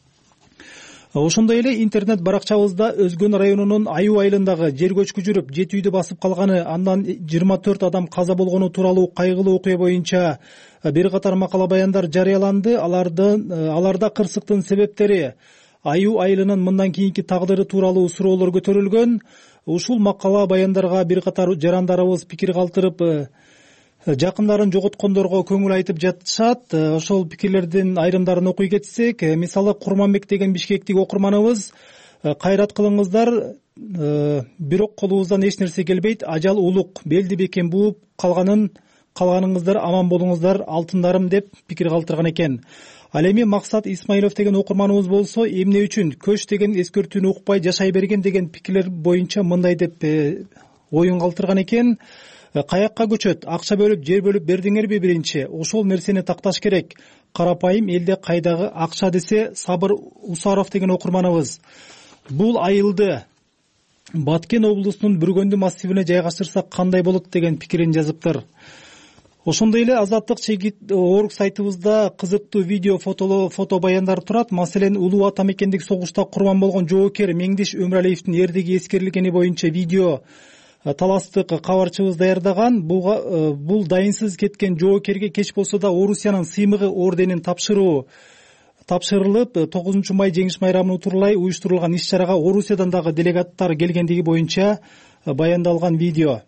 Ошондой эле интернет баракчабызда Өзгөн районунун Аюу айылындагы жер көчкү жүрүп, жети үйдү басып калганы, андан жыйырма төрт адам каза болгону тууралуу кайгылуу окуя боюнча бир катар макала баяндар жарыяланды. Алардын аларда кырсыктын себептери, Аюу айылынын мындан кийинки тагдыры тууралуу суроолор көтөрүлгөн. Ушул макала баяндарга бир катар жарандарыбыз пикир калтырып, жакындарын жоготкондорго көңүл айтып жатышат. Ошол пикирлердин айрымдарын окуй кетсек, мисалы Курманбек деген бишкектик окурманыбыз: кайрат кылыңыздар, бирок колубуздан эч нерсе келбейт, ажал улук, белди бекем бууп калганын калганыңыздар, аман болуңуздар алтындарым, деп пикир калтырган экен. Ал эми Максат Исмаилов деген окурманыбыз болсо, эмне үчүн көч деген эскертүүнү укпай жашай берген деген пикирлер боюнча мындай деп оюн калтырган экен. Каякка көчөт, акча бөлүп, жер бөлүп бердиңерби биринчи? Ошол нерсени такташ керек. Карапайым элде кайдагы акча, десе Сабыр Усаров деген окурманыбыз. Бул айылды Баткен облусунун Бүргөндү массивине жайгаштырсак кандай болот деген пикирин жазыптыр. Ошондой эле Азаттык чекит точка орг сайтыбызда кызыктуу видео, фото, фото баяндар турат. Маселен, улуу ата мекендик согушта курман болгон жоокер Меңдиш Өмүралиевдин эрдиги эскерилгени боюнча видео таластык кабарчыбыз даярдаган. Бул дайынсыз кеткен жоокерге кеч болсо да Орусиянын сыймыгы орденин тапшыруу тапшырылып, тогузунчу май жеңиш майрамын утурлай уюштурулган иш-чарага Орусиядан дагы делегаттар келгендиги боюнча баяндалган видео.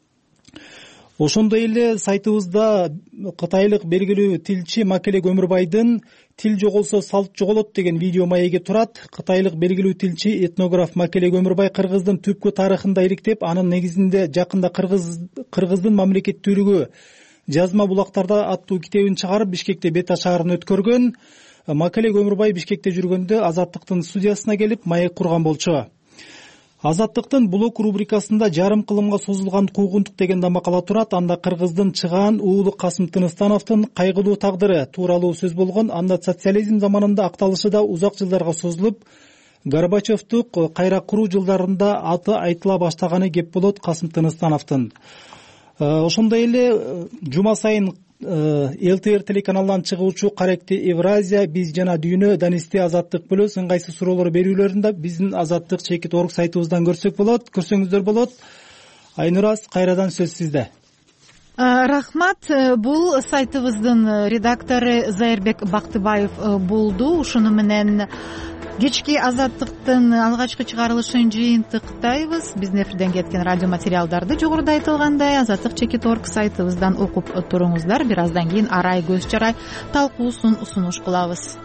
Ошондой эле сайтыбызда кытайлык белгилүү тилчи Макелек Өмүрбайдын «Тил жоголсо салт жоголот» деген видео маеги турат. Кытайлык белгилүү тилчи, этнограф Макелек Өмүрбай кыргыздын түпкү тарыхында иликтеп, анын негизинде жакында кыргыз кыргыздын мамлекеттүүлүгү жазма булактарда аттуу китебин чыгарып, Бишкекте бет ашаарын өткөргөн. Макелек Өмүрбай Бишкекте жүргөндө Азаттыктын студиясына келип маек курган болчу. Азаттыктын блог рубрикасында жарым кылымга созулган куугунтук деген да макала турат. Анда кыргыздын чыгаан уулу Касым Тыныстановдун кайгылуу тагдыры тууралуу сөз болгон. Анда социализм заманында акталышы да узак жылдарга созулуп, Горбачевдук кайра куруу жылдарында аты айтыла баштаганы кеп болот Касым Тыныстановдун. Ошондой эле жума сайын эл ти эр телеканалынан чыгуучу Каректи Евразия, биз жана дүйнө, Данисте, Азаттык плюс ыңгайсыз суроолор берүүлөрүн да биздин Азаттык чекит орг сайтыбыздан көрсөк болот, көрсөңүздөр болот. Айнураз, кайрадан сөз сизде. Рахмат. Бул сайтыбыздын редактору Зайырбек Бактыбаев болду. Ушуну менен кечки Азаттыктын алгачкы чыгарылышын жыйынтыктайбыз. Биздин эфирден кеткен радио материалдарды жогоруда айтылгандай азаттык чекит орг сайтыбыздан окуп туруңуздар. Бир аздан кийин арай көз чарай талкуусун сунуш кылабыз.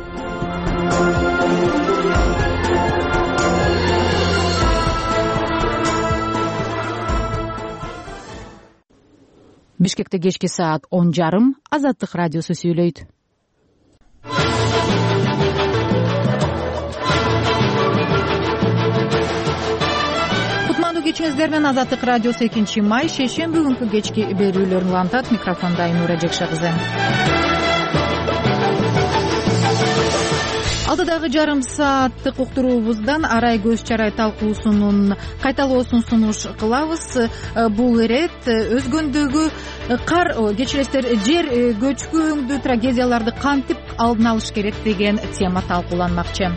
Бишкекте кечки саат он жарым Азаттык радиосу сүйлөйт. Кутмандуу кечиңиздер менен Азаттык радиосу экинчи май шейшемби күнкү кечки берүүлөрүн улантат. Микрофонда Айнура Жекше кызы. Алдыдагы жарым сааттык уктуруубуздан арай көз чарай талкуусунун кайталоосун сунуш кылабыз. Бул ирет өзгөндөгү кар, кечиресиздер, жер көчкүндүү трагедияларды кантип алдын алыш керек деген тема талкууланмакчы.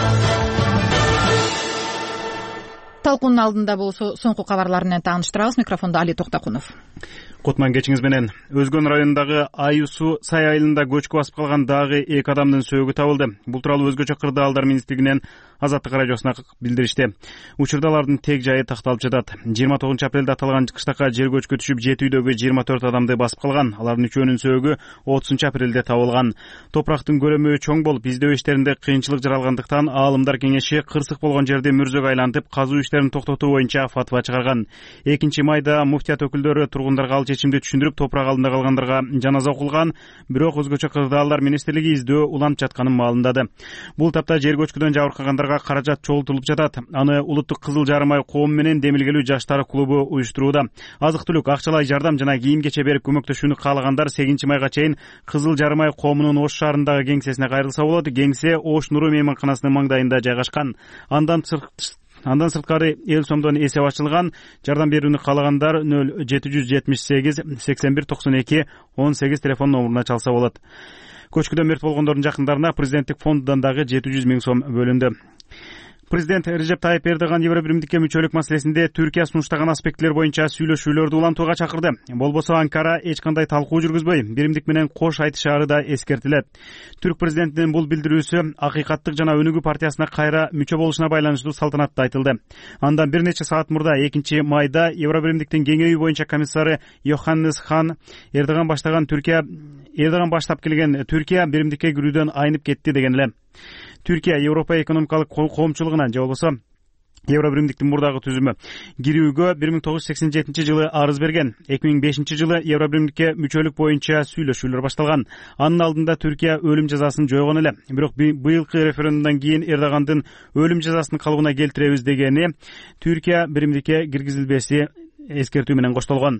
Талкуунун алдында болсо соңку кабарлар менен тааныштырабыз. Микрофонда Али Токтокунов. Кутман кечиңиз менен. Өзгөн районундагы Аю суу сай айылында көчкү басып калган дагы эки адамдын сөөгү табылды. Бул тууралуу өзгөчө кырдаалдар министрлигинен Азаттык радиосуна билдиришти. Учурда алардын тег жайы такталып жатат. жыйырма тогузунчу апрелде аталган кыштакка жер көчкү түшүп жети үйдөгү жыйырма төрт адамды басып калган. Алардын үчөөнүн сөөгү отузунчу апрелде табылган. Топурактын көлөмү чоң болуп, издөө иштеринде кыйынчылык жаралгандыктан аалымдар кеңеши кырсык болгон жерди мүрзөгө айлантып, казуу иштерин токтотуу боюнча фатва чыгарган. экинчи майда муфтият өкүлдөрү тургундарга ал чечимди түшүндүрүп, топурак алдында калгандарга жаназа окулган, бирок өзгөчө кырдаалдар министрлиги издөө уланып жатканын маалымдады. Бул тапта жер көчкүдөн жабыркагандарга каражат чогултулуп жатат. Аны Улуттук Кызыл Жарым ай коому менен демилгелүү жаштар клубу уюштурууда. Азык-түлүк, акчалай жардам жана кийим-кече берип көмөктөшүүнү каалагандар сегизинчи майга чейин Кызыл Жарым ай коомунун Ош шаарындагы кеңсесине кайрылса болот. Кеңсе Ош Нуру мейманканасынын маңдайында жайгашкан. Андан Андан сырткары эл сомдон эсеп ачылган. Жардам берүүнү каалагандар нөл жети жүз жетимиш сегиз сексен бир токсон эки он сегиз телефон номуруна чалса болот. Көчкүдөн мерт болгондордун жакындарына президенттик фондунан дагы жети жүз миң сом бөлүндү. Президент Режеп Тайып Эрдоган Евробиримдикке мүчөлүк маселесинде Түркия сунуштаган аспекттер боюнча сүйлөшүүлөрдү улантууга чакырды. Болбосо Анкара эч кандай талкуу жүргүзбөй, биримдик менен кош айтышаары да эскертилет. Түрк президентинин бул билдирүүсү Акыйкаттык жана Өнүгүү партиясына кайра мүчө болушуна байланыштуу салтанатта айтылды. Андан бир нече саат мурда экинчи майда Евробиримдиктин кеңейүү боюнча комиссары Йоханнес Хан Эрдоган баштаган Түркия Эрдоган баштап келген Түркия биримдикке кирүүдөн айнып кетти деген эле. Түркия Европа экономикалык коомчулугунан же болбосо Евробиримдиктин мурдагы түзүмү кирүүгө бир миң тогуз жүз сексен жетинчи жылы арыз берген. эки миң бешинчи жылы Евробиримдикке мүчөлүк боюнча сүйлөшүүлөр башталган. Анын алдында Түркия өлүм жазасын жойгон эле. Бирок быйылкы референдумдан кийин Эрдогандын өлүм жазасын калыбына келтиребиз дегени Түркия биримдикке киргизилбеси эскертүү менен коштолгон.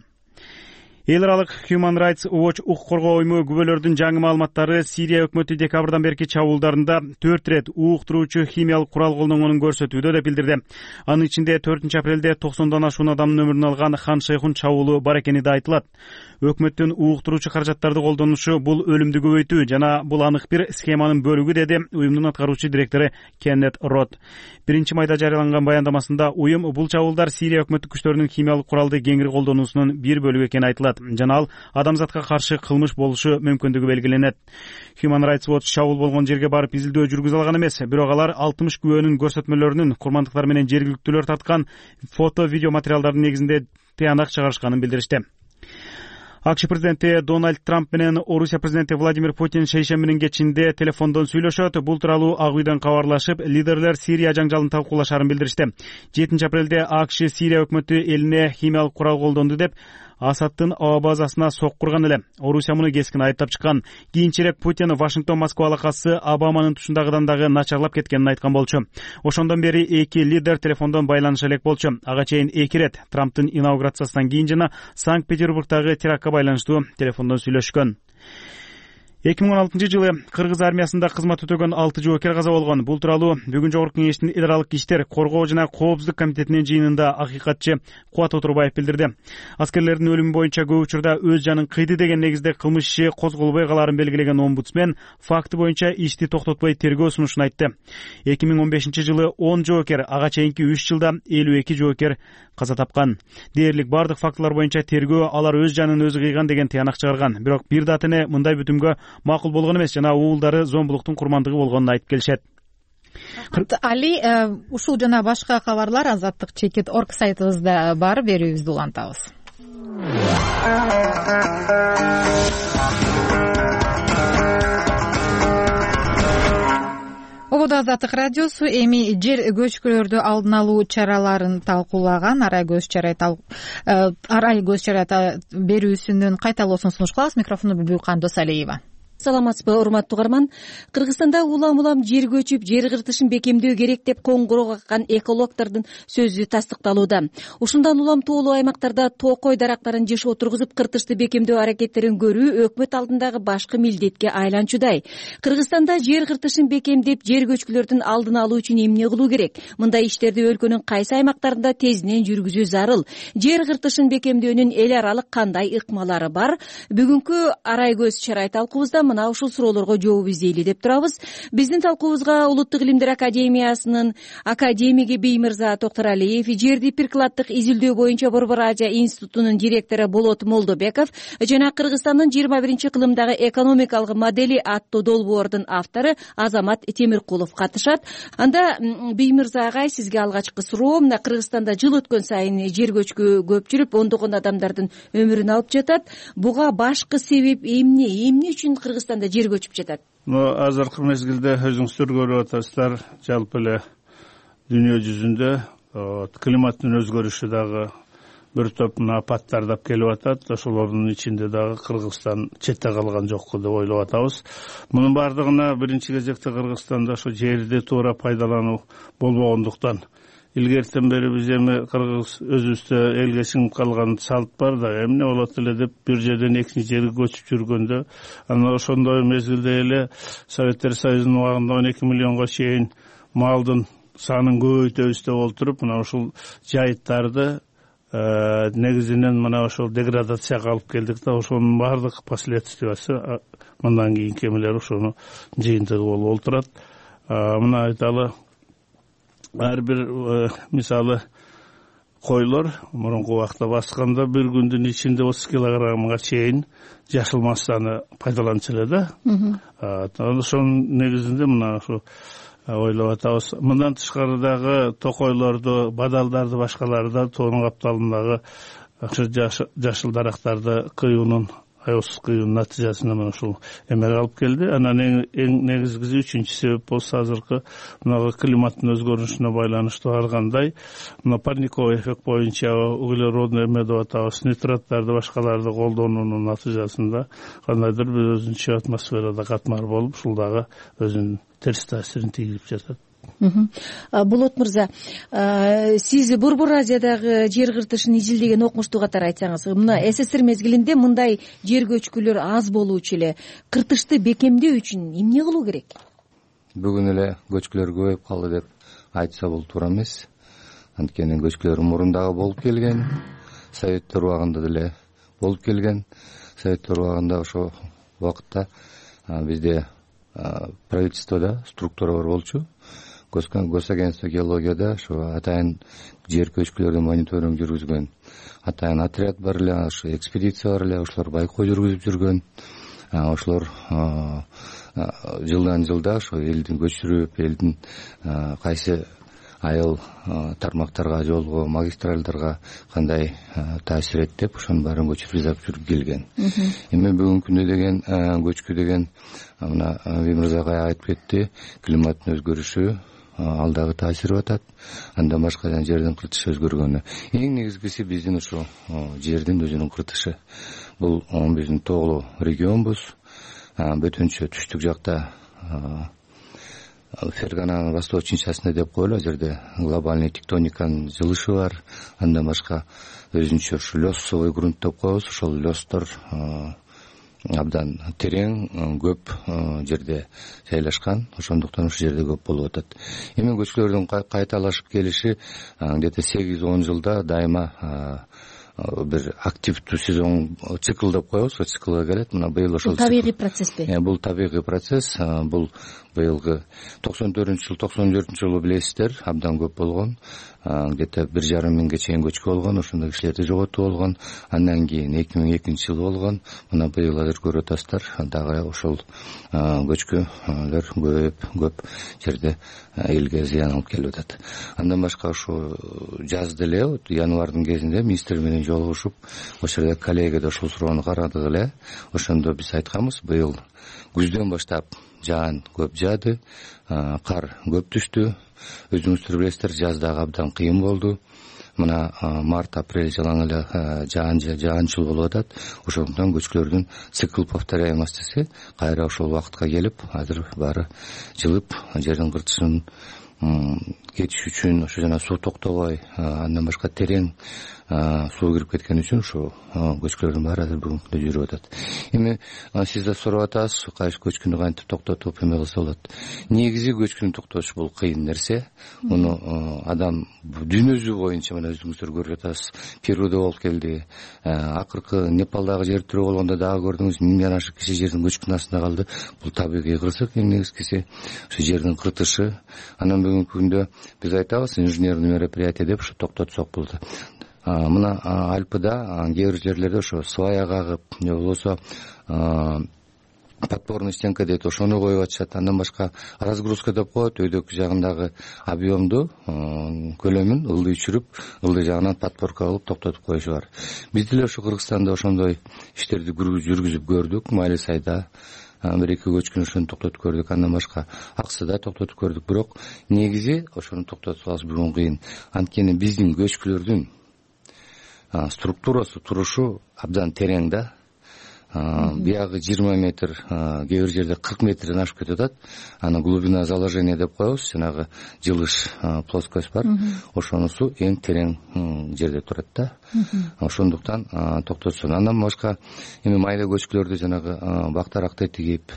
Эл аралык Human Rights Watch укук коргоо уюму күбөлөрдүн жаңы маалыматтары Сирия өкмөтү декабрдан берки чабуулдарында төрт рет ууктуруучу химиялык курал колдонгонун көрсөтүүдө деп билдирди. Анын ичинде төртүнчү апрелде токсондон ашуун адамдын өмүрүн алган Хан Шейхун чабуулу бар экени да айтылат. Өкмөттүн ууктуруучу каражаттарды колдонушу бул өлүмдү көбөйтүү жана бул анык бир схеманын бөлүгү, деди уюмдун аткаруучу директору Кеннет Рот. Биринчи майда жарыяланган баяндамасында уюм бул чабуулдар Сирия өкмөттүк күчтөрүнүн химиялык куралды кеңири колдонуусунун бир бөлүгү экени айтылат жана ал адамзатка каршы кылмыш болушу мүмкүндүгү белгиленет. Human Rights Watch чабуул болгон жерге барып изилдөө жүргүзө алган эмес, бирок алар алтымыш күбөнүн көрсөтмөлөрүнүн курмандыктар менен жергиликтүүлөр тарткан фото видео материалдардын негизинде тыянак чыгарышканын билдиришти. АКШ президенти Дональд Трамп менен Орусия президенти Владимир Путин шейшембинин кечинде телефондон сүйлөшөт. Бул тууралуу Ак үйдөн кабарлашып, лидерлер Сирия жаңжалын талкуулашарын билдиришти. жетинчи апрелде АКШ Сирия өкмөтү элине химиялык курал колдонду деп Асадтын аба базасына соккурган эле. Орусия муну кескин айыптап чыккан. Кийинчерээк Путин Вашингтон Москва алакасы Обаманын тушундагыдан дагы начарлап кеткенин айткан болчу. Ошондон бери эки лидер телефондон байланыша элек болчу. Ага чейин эки ирет Трамптын инаугурациясынан кийин жана Санкт-Петербургдагы терактка байланыштуу телефондон сүйлөшкөн. эки миң он алтынчы жылы кыргыз армиясында кызмат өтөгөн алты жоокер каза болгон. Бул тууралуу бүгүн Жогорку Кеңештин эл аралык иштер, коргоо жана коопсуздук комитетинин жыйынында акыйкатчы Кубат Отурбаев билдирди. Аскерлердин өлүмү боюнча көп учурда өз жанын кыйды деген негизде кылмыш иши козголбой калаарын белгилеген омбудсмен факты боюнча ишти токтотпой тергөө сунушун айтты. эки миң он бешинчи жылы он жоокер, ага чейинки үч жылда элүү эки жоокер каза тапкан. Дээрлик бардык фактылар боюнча тергөө алар өз жанын өзү кыйган деген тыянак чыгарган. Бирок бир датыне мындай бүтүмгө макул болгон эмес жана уулдары зомбулуктун курмандыгы болгонун айтып келишет. Али, ушул жана башка кабарлар азаттык чекит точка орг сайтыбызда бар, берүүбүздү улантабыз. Ободо Азаттык радиосу эми жер көчкүлөрдү алдын алуу чараларын талкуулаган арай көз чарай арай көз чарай берүүсүнүн кайталоосун сунуш кылабыз. Микрофону Бүбүкан Досалиева. Саламатсызбы, урматтуу угарман. Кыргызстанда улам-улам жер көчүп, жер кыртышын бекемдөө керек деп коңгуроо каккан экологдордун сөзү тастыкталууда. Ушундан улам тоолуу аймактарда токой дарактарын жыш отургузуп, кыртышты бекемдөө аракеттерин көрүү өкмөт алдындагы башкы милдетке айланчудай. Кыргызстанда жер кыртышын бекемдеп, жер көчкүлөрдүн алдын алуу үчүн эмне кылуу керек? Мындай иштерди өлкөнүн кайсы аймактарында тезинен жүргүзүү зарыл? Жер кыртышын бекемдөөнүн эл аралык кандай ыкмалары бар? Бүгүнкү арай көз чарай талкуубузда мына ушул суроолорго жооп издейли деп турабыз. Биздин талкуубузга Улуттук илимдер академиясынын академиги Биймырза Токторалиев, жерди прикладдык изилдөө боюнча Борбор Азия институтунун директору Болот Молдобеков жана Кыргызстандын жыйырма биринчи кылымдагы экономикалык модели аттуу долбоордун автору Азамат Темиркулов катышат. Анда Биймырза агай, сизге алгачкы суроо. Мына Кыргызстанда жыл өткөн сайын жер көчкү көп жүрүп, ондогон адамдардын өмүрүн алып жатат. Буга башкы себеп эмне? Эмне үчүн Кыргызстанда жер көчүп жатат? Азыркы мезгилде өзүңүздөр көрүп атасыздар, жалпы эле дүйнө жүзүндө климаттын өзгөрүшү дагы бир топ апаттардап келип атат. Ошолордун ичинде дагы Кыргызстан четте калган жокку деп ойлоп атабыз. Мунун бардыгына биринчи кезекте Кыргызстанда ошо жерди туура пайдалануу болбогондуктан илгертен бери биз эми кыргыз өзүбүздө элге сиңип калган салт бар да, эмне болот эле деп бир жерден экинчи жерге көчүп жүргөндө, анан ошондой мезгилде эле Советтер Союзунун убагында он эки миллионго чейин малдын санын көбөйтөбүз деп олтуруп, мына ушул жайыттарды негизинен мына ошол деградацияга алып келдик да, ошонун баардык последствиясы мындан кийинки эмелер ошону жыйынтыгы болуп олтурат. Мына айталы, ар бир мисалы койлор мурунку убакта басканда бир күндүн ичинде отуз килограммга чейин жашыл массаны пайдаланчу эле да. Ошонун негизинде мына ушу ойлоп атабыз. Мындан тышкары дагы токойлорду, бадалдарды, башкаларды да тоонун капталындагы жашыл дарактарды кыюунун, аябыз кыюунун натыйжасында ушул эмеге алып келди. Анан эң негизгиси үчүнчү себеп болсо азыркы мына климаттын өзгөрүшүнө байланыштуу аргандай мына парниковый эффект боюнча углеродный эме деп атабыз, нитраттарды, башкаларды колдонуунун натыйжасында кандайдыр бир өзүнчө атмосферада катмар болуп, ушул дагы өзүнүн терс таасирин тийгип жатат. Болот мырза, сиз Борбор Азиядагы жер кыртышын изилдеген окумуштуу катары айтсаңыз, мына СССР мезгилинде мындай жер көчкүлөр аз болуучу эле. Кыртышты бекемдөө үчүн эмне кылуу керек? Бүгүн эле көчкүлөр көбөйүп калды деп айтса бул туура эмес. Анткени көчкүлөр мурундагы болуп келген, Советтер убагында деле болуп келген. Советтер убагында ошо убакытта бизде правительствода структура бар болчу. Госагентство геологияда ошо атайын жер көчкүлөрдүн мониторинг жүргүзгөн атайын отряд бар эле, ошо экспедиция бар эле, ошолор байкоо жүргүзүп жүргөн. Ошолор жылдан жылда ошо элдин көчүрүп, элдин кайсы айыл тармактарга, жолго, магистралдарга кандай таасир этти деп ошонун баарын көчүрүп жазып жүрүп келген. Эми бүгүнкү күндө деген көчкү деген мына Биймырза агай айтып кетти, климаттын өзгөрүшү алдагы таасири атат. Андан башка жердин кыртышы өзгөргөнү. Эң негизгиси биздин ошо жердин өзүнүн кыртышы. Бул биздин тоолуу регионбуз. Бөтөнчө түштүк жакта Фергананын восточнчасында деп коелу, жерде глобальный тектониканын жылышы бар. Андан башка өзүнчө ушу лёсовый грунт деп коебуз. Ошол лёстор абдан терең, көп жерде жайлашкан, ошондуктан ушул жерде көп болуп атат. Эми көчкүлөрдүн кайталашып келиши где то сегиз он жылда дайыма бир активдүү сезон цикл деп коебуз, циклга келет. Мына быйыл ошол табигый процессби? Бул табигый процесс. Бул быйылгы токсон төртүнчү жыл, токсон төртүнчү жылы билесиздер, абдан көп болгон. Где то бир жарым миңге чейин көчкү болгон, ошондо кишилерди жоготуу болгон. Андан кийин эки миң экинчи жылы болгон. Мына быйыл азыр көрүп атасыздар, дагы ошол көчкүлөр көбөйүп, көп жерде элге зыян алып келип атат. Андан башка ушу жазда эле, январдын кезинде министр менен жолугушуп, ошол жерде коллегияда ошол суроону карадык эле. Ошондо биз айтканбыз, быйыл күздөн баштап жаан көп жаады, кар көп түштү. Өзүңүздөр билесиздер, жаз дагы абдан кыйын болду. Мына март, апрель жалаң эле жаан жаанчыл болуп атат. Ошондуктан көчкүлөрдүн цикл повторяемостиси кайра ошол убакытка келип, азыр баары жылып, жердин кыртышын кетиш үчүн, ошо жана суу токтобой, андан башка терең суу кирип кеткен үчүн ушу көчкүлөрдүн баары азыр бүгүнкү күндө жүрүп атат. Эми сиз да сурап атасыз, кайсы көчкүнү кантип токтотуп эме кылса болот. Негизи көчкүнү токтотуш бул кыйын нерсе. Муну адам дүйнөсү боюнча мына өзүңүздөр көрүп атасыз, Перуде болуп келди. Акыркы Непалдагы жер тирөө болгондо дагы көрдүңүз, миңден ашык киши жердин көчкүнүн астында калды. Бул табигый кырсык эң негизгиси, ушу жердин кыртышы. Анан бүгүнкү күндө биз айтабыз, инженерный мероприятие деп ушу токтотсок болду. Мына Альпыда, кээ бир жерлерде ошо свая кагып, же болбосо подпорный стенка дейт, ошону коюп атышат. Андан башка разгрузка деп коет, өйдөкү жагындагы объемду, көлөмүн ылдый түшүрүп, ылдый жагынан подпорка кылып токтотуп коюшу бар. Биз деле ошо Кыргызстанда ошондой иштерди жүргүзүп көрдүк. Майли Сайда бир эки көчкүнү ошону токтотуп көрдүк. Андан башка Аксыда токтотуп көрдүк. Бирок негизи ошону токтотуп алыш бүгүн кыйын. Анткени биздин көчкүлөрдүн структурасы, турушу абдан терең да. Биягы жыйырма метр, кээ бир жерде кырк метрден ашып кетип атат. Аны глубина заложения деп коебуз, жанагы жылыш плоскость бар. Ошонусу эң терең жерде турат да. Ошондуктан токтотсун. Андан башка эми майда көчкүлөрдү жанагы бактарактай тигип,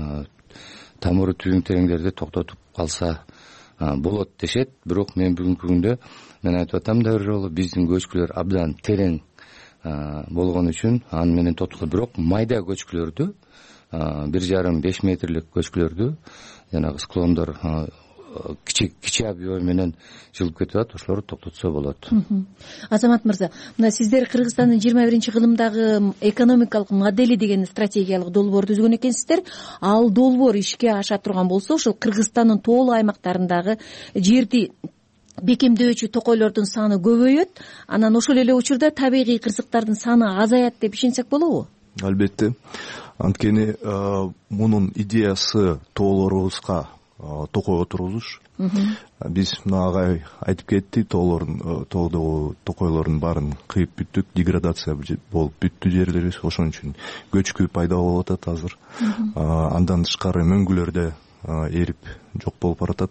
тамыры түбүң тереңдерди токтотуп калса болот дешет. Бирок мен бүгүнкү күндө мен айтып атам да бир жолу, биздин көчкүлөр абдан терең болгон үчүн аны менен токтотот. Бирок майда көчкүлөрдү, бир жарым беш метрлик көчкүлөрдү, жанагы склондор кичи кичи объем менен жылып кетип атат, ошолорду токтотсо болот. Азамат мырза, мына сиздер Кыргызстандын жыйырма биринчи кылымдагы экономикалык модели деген стратегиялык долбоорду түзгөн экенсиздер. Ал долбоор ишке аша турган болсо, ошол Кыргызстандын тоолуу аймактарындагы жерди бекемдөөчү токойлордун саны көбөйөт, анан ошол эле учурда табигый кырсыктардын саны азаят деп ишенсек болобу? Албетте. Анткени мунун идеясы тоолорубузга токой отургузуш. Биз мына агай айтып кетти, тоолордун тоодогу токойлордун баарын кыйып бүттүк, деградация болуп бүттү жерлерибиз. Ошон үчүн көчкү пайда болуп атат азыр. Андан тышкары мөңгүлөрдө эрип жок болуп баратат.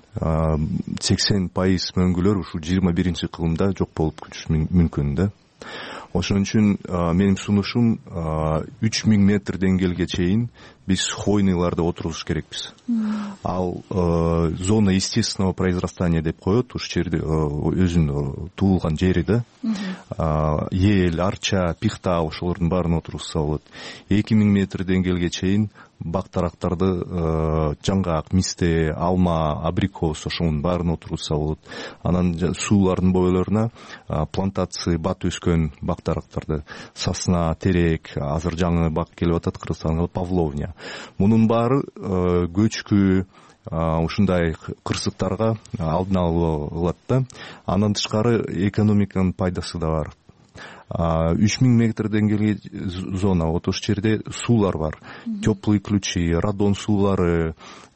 сексен пайыз мөңгүлөр ушу жыйырма биринчи кылымда жок болуп кетиши мүмкүн да. Ошон үчүн менин сунушум үч миң метр деңгээлге чейин биз хвойныйларды отургузуш керекпиз. Ал зона естественного произрастания деп коет, уш жерде өзүнүн туулган жери да. Эл, арча, пихта ошолордун баарын отургузса болот. эки миң метр деңгээлге чейин бактарактарды, жаңгак, мисте, алма, абрикос ошонун баарын отургузса болот. Анан суулардын бойлоруна плантация, бат өскөн бактарактарды, сосна, терек, азыр жаңы бак келип атат Кыргызстанга, павловня. Мунун баары көчкү, ушундай кырсыктарга алдын алып алат да. Андан тышкары экономиканын пайдасы да бар. үч миң метр деңгээлге зона, вот ошол жерде суулар бар. Теплые ключи, радон суулары,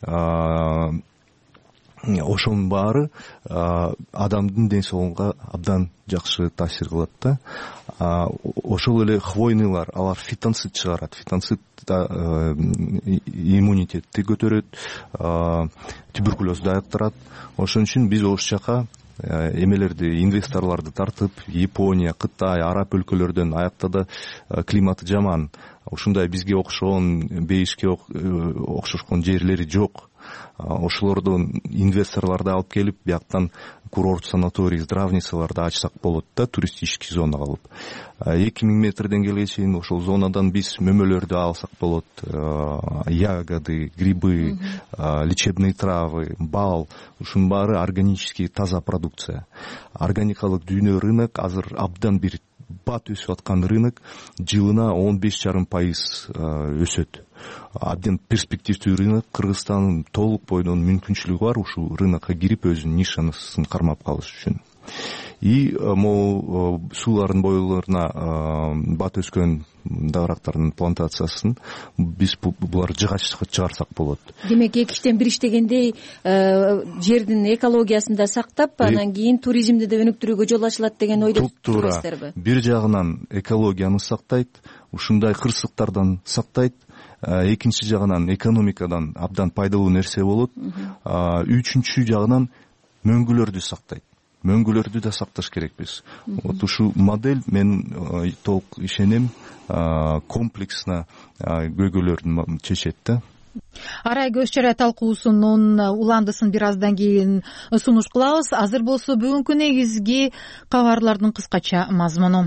ошонун баары адамдын ден соолугуна абдан жакшы таасир кылат да. Ошол эле хвойныйлар, алар фитонцид чыгарат. Фитонцид иммунитетти көтөрөт, туберкулезду айыктырат. Ошон үчүн биз ош жака эмелерди, инвесторлорду тартып, Япония, Кытай, араб өлкөлөрдөн, аякта да климаты жаман, ушундай бизге окшогон, бейишке окшошкон жерлери жок. Ошолордон инвесторлорду алып келип бияктан курорт, санаторий, здравницаларды ачсак болот да, туристический зона кылып. эки миң метрден келге чейин ошол зонадан биз мөмөлөрдү алсак болот. Ягоды, грибы, лечебные травы, бал, ушунун баары органический таза продукция. Органикалык дүйнө рынок азыр абдан бир бат өсүп аткан рынок, жылына он беш жарым пайыз өсөт. Абдан перспективдүү рынок. Кыргызстандын толук бойдон мүмкүнчүлүгү бар ушул рынокко кирип өзүнүн нишасын кармап калыш үчүн. И могу суулардын бойлоруна бат өскөн дарактардын плантациясын биз булар чыгарсак болот. Демек эки иштен бир иштегендей, жердин экологиясын да сактап, анан кийин туризмди да өнүктүрүүгө жол ачылат деген ойдо турасыздарбы? Бир жагынан экологияны сактайт, ушундай кырсыктардан сактайт. Экинчи жагынан экономикадан абдан пайдалуу нерсе болот. Үчүнчү жагынан мөңгүлөрдү сактайт. Мөңгүлөрдү да сакташ керекпиз. Вот ушул модель мен толук ишенем, комплексно көйгөйлөрдүн чечет да. Арай көз чарай талкуусунун уландысын бир аздан кийин сунуш кылабыз. Азыр болсо бүгүнкү негизги кабарлардын кыскача мазмуну.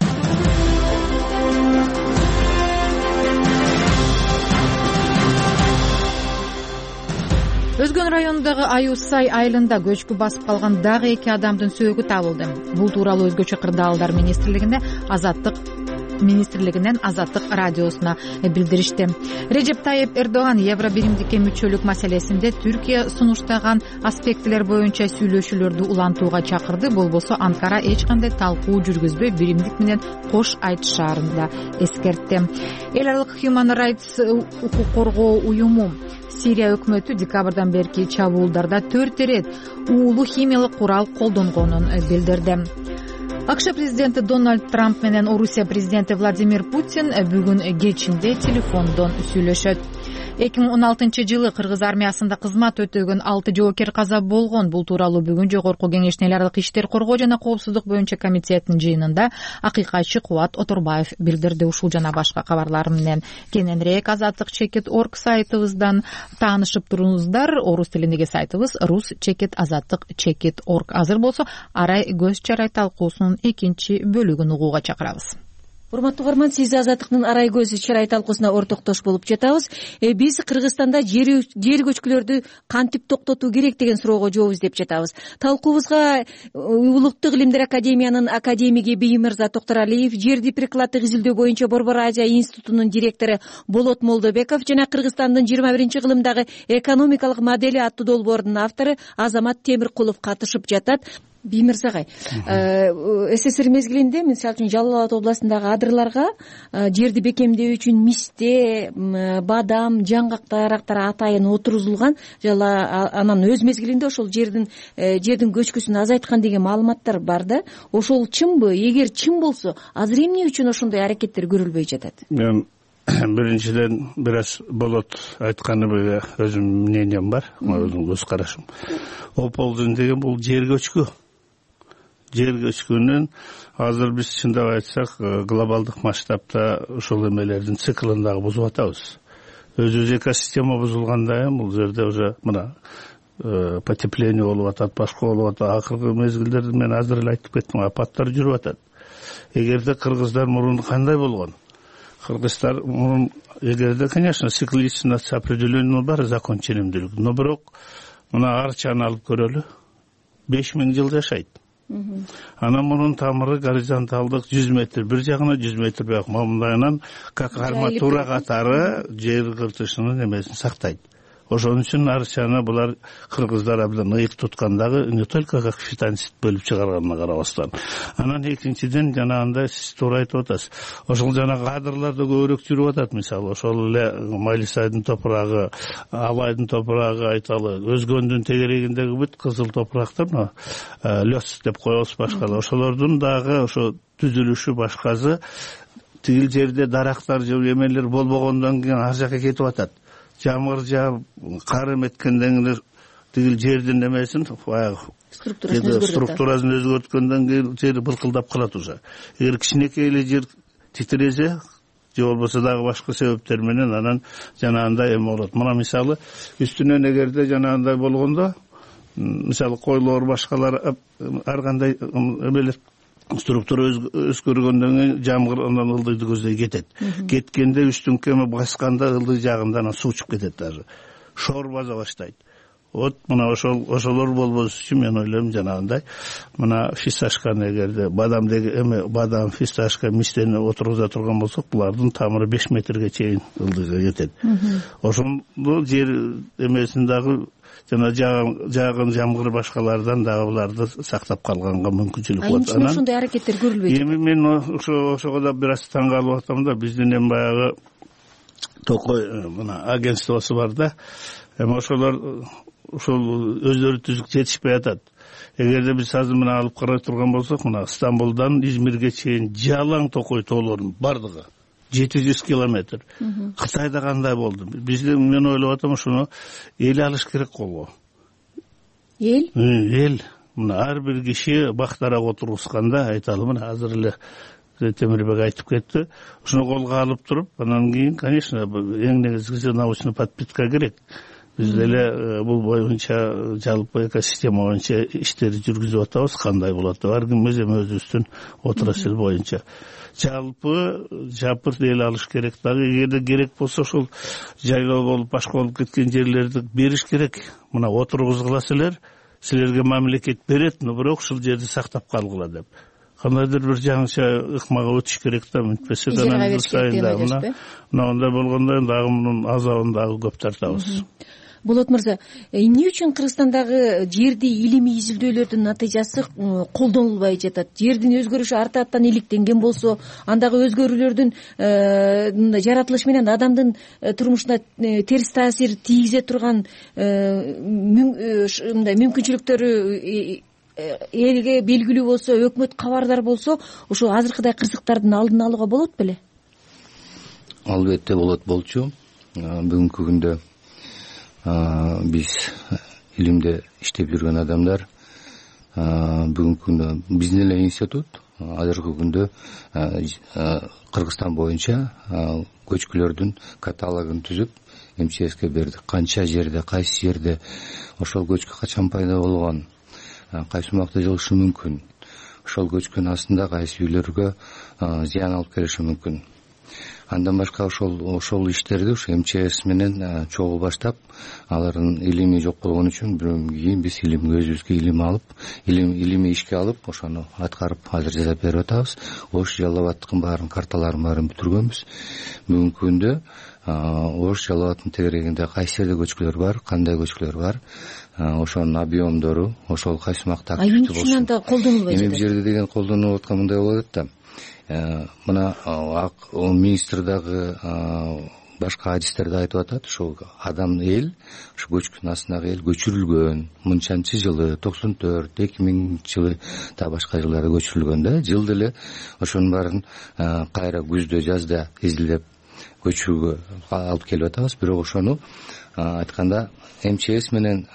Өзгөн районундагы Аюу Сай айылында көчкү басып калган дагы эки адамдын сөөгү табылды. Бул тууралуу Өзгөчө кырдаалдар министрлигине азаттык министрлигинен азаттык радиосуна билдиришти. Режеп Тайип Эрдоган Евро биримдикке мүчөлүк маселесинде Түркия сунуштаган аспектилер боюнча сүйлөшүүлөрдү улантууга чакырды. Болбосо Анкара эч кандай талкуу жүргүзбөй биримдик менен кош айтышаарын да эскертти. Эл аралык Human Rights укук коргоо уюму Сирия өкмөтү декабрдан берки чабуулдарда төрт ирет уулуу химиялык курал колдонгонун билдирди. АКШ президенти Дональд Трамп менен Орусия президенти Владимир Путин бүгүн кечинде телефондон сүйлөшөт. эки миң он алтынчы жылы кыргыз армиясында кызмат өтөгөн алты жоокер каза болгон. Бул тууралуу бүгүн Жогорку Кеңештин эл аралык иштер коргоо жана коопсуздук боюнча комитетинин жыйынында акыйкатчы Кубат Оторбаев билдирди. Ушул жана башка кабарлар менен кененирээк азаттык чекит точка орг сайтыбыздан таанышып туруңуздар. Орус тилиндеги сайтыбыз рус чекит азаттык чекит точка орг. Азыр болсо Арай көз чарай талкуусунун экинчи бөлүгүн угууга чакырабыз. Урматтуу угарман, сиз азаттыктын Арай көз чарай талкуусуна ортоктош болуп жатабыз. Э, биз Кыргызстанда жер жер көчкүлөрдү кантип токтотуу керек деген суроого жооп издеп жатабыз. Талкуубузга Улуттук илимдер академиянын академиги Биймирза Токторалиев, жерди прикладдык изилдөө боюнча Борбор Азия институтунун директору Болот Молдобеков жана Кыргызстандын жыйырма биринчи кылымдагы экономикалык модели аттуу долбоордун автору Азамат Темиркулов катышып жатат. Биймирзагай, СССР мезгилинде, мисалы үчүн Жалал Абад областындагы адырларга жерди бекемдөө үчүн мисте, бадам, жаңгак дарактар атайын отурузулган, жана анан өз мезгилинде ошол жердин жердин көчкүсүн азайткан деген маалыматтар бар да. Ошол чынбы? Эгер чын болсо, азыр эмне үчүн ошондой аракеттер көрүлбөй жатат? Мен биринчиден бир аз болот айтканыбы өзүмдүн мнением бар, өзүмдүн көз карашым. Ополдун деген бул жер көчкү. Жер көчкүнүн азыр биз чындап айтсак глобалдык масштабта ошол эмелердин циклын дагы бузуп атабыз. Өзү экосистема бузулганда бул жерде уже мына потепление болуп атат, башка болуп атат. Акыркы мезгилдерде мен азыр эле айтып кеттим, апаттар жүрүп атат. Эгерде кыргыздар мурун кандай болгон? Кыргыздар мурун эгерде, конечно, цикличность определенный бар, закон ченемдүүлүк. Но бирок мына арчаны алып көрөлү. беш миң жыл жашайт. Анан мунун тамыры горизонталдык жүз метр, бир жагына жүз метр бияк мамындайынан как арматура катары жер кыртышынын эмесин сактайт. Ошон үчүн арчаны булар кыргыздар абдан ыйык туткандагы не только как фитонцид бөлүп чыгарганына карабастан. Анан экинчиден жанагындай сиз туура айтып атасыз. Ошол жанагы кадрларда көбүрөөк жүрүп атат. Мисалы ошол эле Малисайдын топурагы, Абайдын топурагы айталы, Өзгөндүн тегерегиндеги бүт кызыл топурактар, мына лёс деп коебуз башкалар. Ошолордун дагы ошо түзүлүшү башкасы тигил жерде дарактар же эмелер болбогондон кийин ар жака кетип атат. Жамыр жаап, кар эметкенден кийин тигил жердин эмесин, структурасын өзгөрткөндөн кийин жер былкылдап калат уже. Эгер кичинекей эле жер титиресе, же болбосо дагы башка себептер менен анан жанагындай эме болот. Мына мисалы үстүнөн эгерде жанагындай болгондо, мисалы койлор башкалар ар кандай эмелер структура өзгөргөндөн кийин жамгыр анан ылдыйды көздөй кетет. Кеткенде үстүңкү эме басканда ылдый жагында анан суу чыгып кетет, даже шор база баштайт. Вот мына ошол ошолор болбош үчүн мен ойлойм жанагындай мына фисташканы эгерде бадам деги эме бадам фисташка мистени отургуза турган болсок, булардын тамыры беш метрге чейин ылдыйга кетет. Ошондо жер эмесин дагы жана жааган жамгыр башкалардан дагы буларды сактап калганга мүмкүнчүлүк болот. Анан ошондой аракеттер көрүлбөйт. Эми мен ошо ошого да бир аз таң калып атам да, биздин эми баягы токой мына агентствосу бар да, эми ошолор ошол өздөрү түзүк жетишпей атат. Эгерде биз азыр мына алып карай турган болсок, мына Стамбулдан Измирге чейин жалаң токой тоолордун бардыгы жети жүз километр. Кытайда кандай болду? Бизде мен ойлоп атам, ошону эл алыш керек колго. Эл? Эл. Мына ар бир киши бактарак отургусканда айталы, мына азыр эле Темирбек айтып кетти. Ошону колго алып туруп, анан кийин, конечно, эң негизгиси научный подпитка керек. Биз деле бул боюнча жалпы экосистема боюнча иштерди жүргүзүп атабыз, кандай болот деп. Ар ким өз өзүбүздүн отрасль боюнча жалпы жапырт эл алыш керек. Дагы эгерде керек болсо ошол жайлоо болуп башка болуп кеткен жерлерди бериш керек. Мына отургузгула силер, силерге мамлекет берет, но бирок ушул жерди сактап калгыла деп. Кандайдыр бир жаңыча ыкмага өтүш керек да, мынтпесе анан сайында мына мындай болгондо дагы мунун азабын дагы көп тартабыз. Болот мырза, эмне үчүн Кыргызстандагы жерди илимий изилдөөлөрдүн натыйжасы колдонулбай жатат? Жердин өзгөрүшү артааттан иликтенген болсо, андагы өзгөрүүлөрдүн жаратылышы менен адамдын турмушуна терс таасир тийгизе турган мындай мүмкүнчүлүктөрү элге белгилүү болсо, өкмөт кабардар болсо, ошо азыркыдай кырсыктардын алдын алууга болот беле? Албетте болот болчу. Бүгүнкү күндө биз илимде иштеп жүргөн адамдар, бүгүнкү күндө биздин эле институт азыркы күндө Кыргызстан боюнча көчкүлөрдүн каталогун түзүп эм че эске бердик. Канча жерде, кайсы жерде ошол көчкү качан пайда болгон, кайсы убакта жылышы мүмкүн, ошол көчкүнүн астында кайсы үйлөргө зыян алып келиши мүмкүн. Андан башка ошол ошол иштерди ушу эм че эс менен чогуу баштап, алардын илими жок болгон үчүн бирөөдөн кийин биз илимге өзүбүзгө илим алып, илим илими ишке алып, ошону аткарып азыр жасап берип атабыз. Ош Жалал абадтын баарын карталарын баарын бүтүргөнбүз. Бүгүнкү күндө Ош Жалал абадтын тегерегинде кайсы жерде көчкүлөр бар, кандай көчкүлөр бар, ошонун объемдору, ошол кайсы убакта активдүү болсун. Анда колдонулбай жатат. Эми бул жерде деген колдонуп аткан мындай болот да. Мына министр дагы башка адистерде айтып атат, ушул адам эл, ушу көчкүнүн астындагы эл көчүрүлгөн, мынчанчы жылы токсон төрт, эки миңинчи жылы да башка жылдары көчүрүлгөн да. Жылда эле ошонун баарын кайра күздө, жазда изилдеп көчүүгө алып келип атабыз. Бирок ошону айтканда эм че эс менен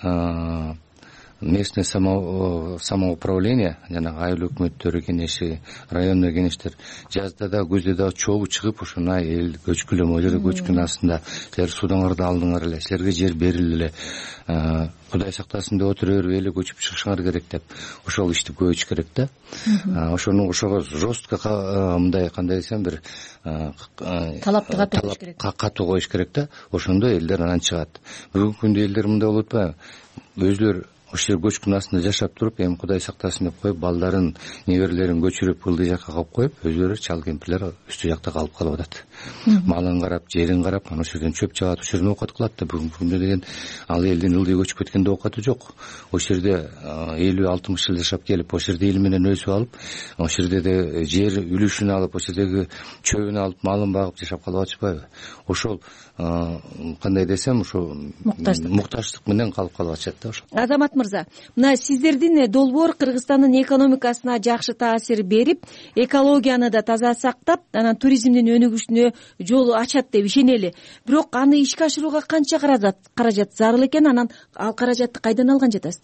местное самоуправление, жана айыл өкмөттөрү кеңеши, районный кеңештер жазда да күздө да чогуу чыгып, ушуна эл көчкүлө могу жерде көчкүнүн астында, силер суудаңарды алдыңар эле, силерге жер берилди эле, Кудай сактасын деп отура берип эле көчүп чыгышыңар керек деп, ошол ишти көбөйтүш керек да. Ошону ошого жестко мындай кандай десем бир талапты катуу коюш керек. Катуу коюш керек да. Ошондо элдер анан чыгат. Бүгүнкү күндө элдер мындай болуп атпайбы? Өзүлөр ошол жер көчкүнүн астында жашап туруп, эми Кудай сактасын деп коюп, балдарын, неберелерин көчүрүп ылдый жакка коюп коюп, өзүлөрү чал кемпирлер үстү жакта калып калып атат. Малын карап, жерин карап, анан ошол жерден чөп чабат, ошол жерден оокат кылат да. Бүгүнкү күндө деген ал элдин ылдый көчүп кеткенде оокаты жок. Ошол жерде элүү алтымыш жыл жашап келип, ошол жерде ил менен өсүп алып, ошол жерде де жер үлүшүн алып, ошол жердеги чөбүн алып, малын багып жашап калып атышпайбы? Ошол кандай десем, ошо муктаждык менен калып калып атышат да. Ошо Азамат мырза, мына сиздердин долбоор Кыргызстандын экономикасына жакшы таасир берип, экологияны да таза сактап, анан туризмдин өнүгүшүнө жол ачат деп ишенели. Бирок аны ишке ашырууга канча каражат каражат зарыл экен, анан ал каражатты кайдан алган жатасыздар?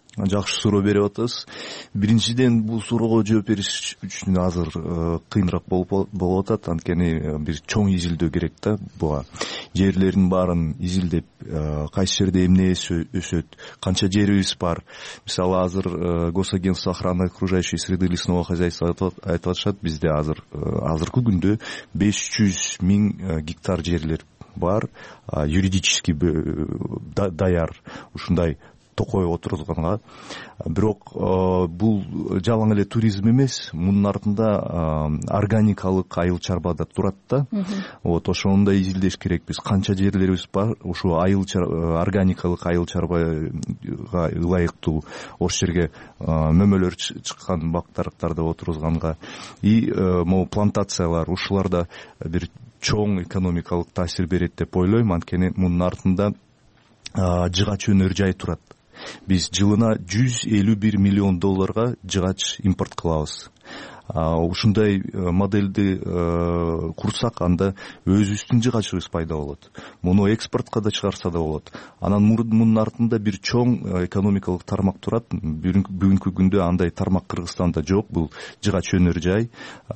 жакшы суроо берип атасыз. Биринчиден, бул суроого жооп бериш үчүн азыр кыйыныраак болуп атат, анткени бир чоң изилдөө керек да. Буга жерлердин баарын изилдеп, кайсы жерде эмне өсөт, канча жерибиз бар. Мисалы, азыр Госагентство охраны окружающей среды лесного хозяйства айтып атышат, бизде азыр азыркы күндө беш жүз миң гектар жерлер бар, юридически даяр ушундай токой отургузганга. Бирок бул жалаң эле туризм эмес, мунун артында органикалык айыл чарба да турат да. Вот ошону да изилдеш керек. Биз канча жерлерибиз бар, ошо айыл органикалык айыл чарбага ылайыктуу ошол жерге мөмөлөр чыккан бактарыктарды отургузганга и могу плантациялар, ушуларда бир чоң экономикалык таасир берет деп ойлойм. Анткени мунун артында жыгач өнөр жай турат. Биз жылына жүз элүү бир миллион долларга жыгач импорт кылабыз. Ушундай модельди курсак, анда өзүбүздүн жыгачыбыз пайда болот. Муну экспортко да чыгарса да болот. Анан мунун артында бир чоң экономикалык тармак турат. Бүгүнкү күндө андай тармак Кыргызстанда жок. Бул жыгач өнөр жай,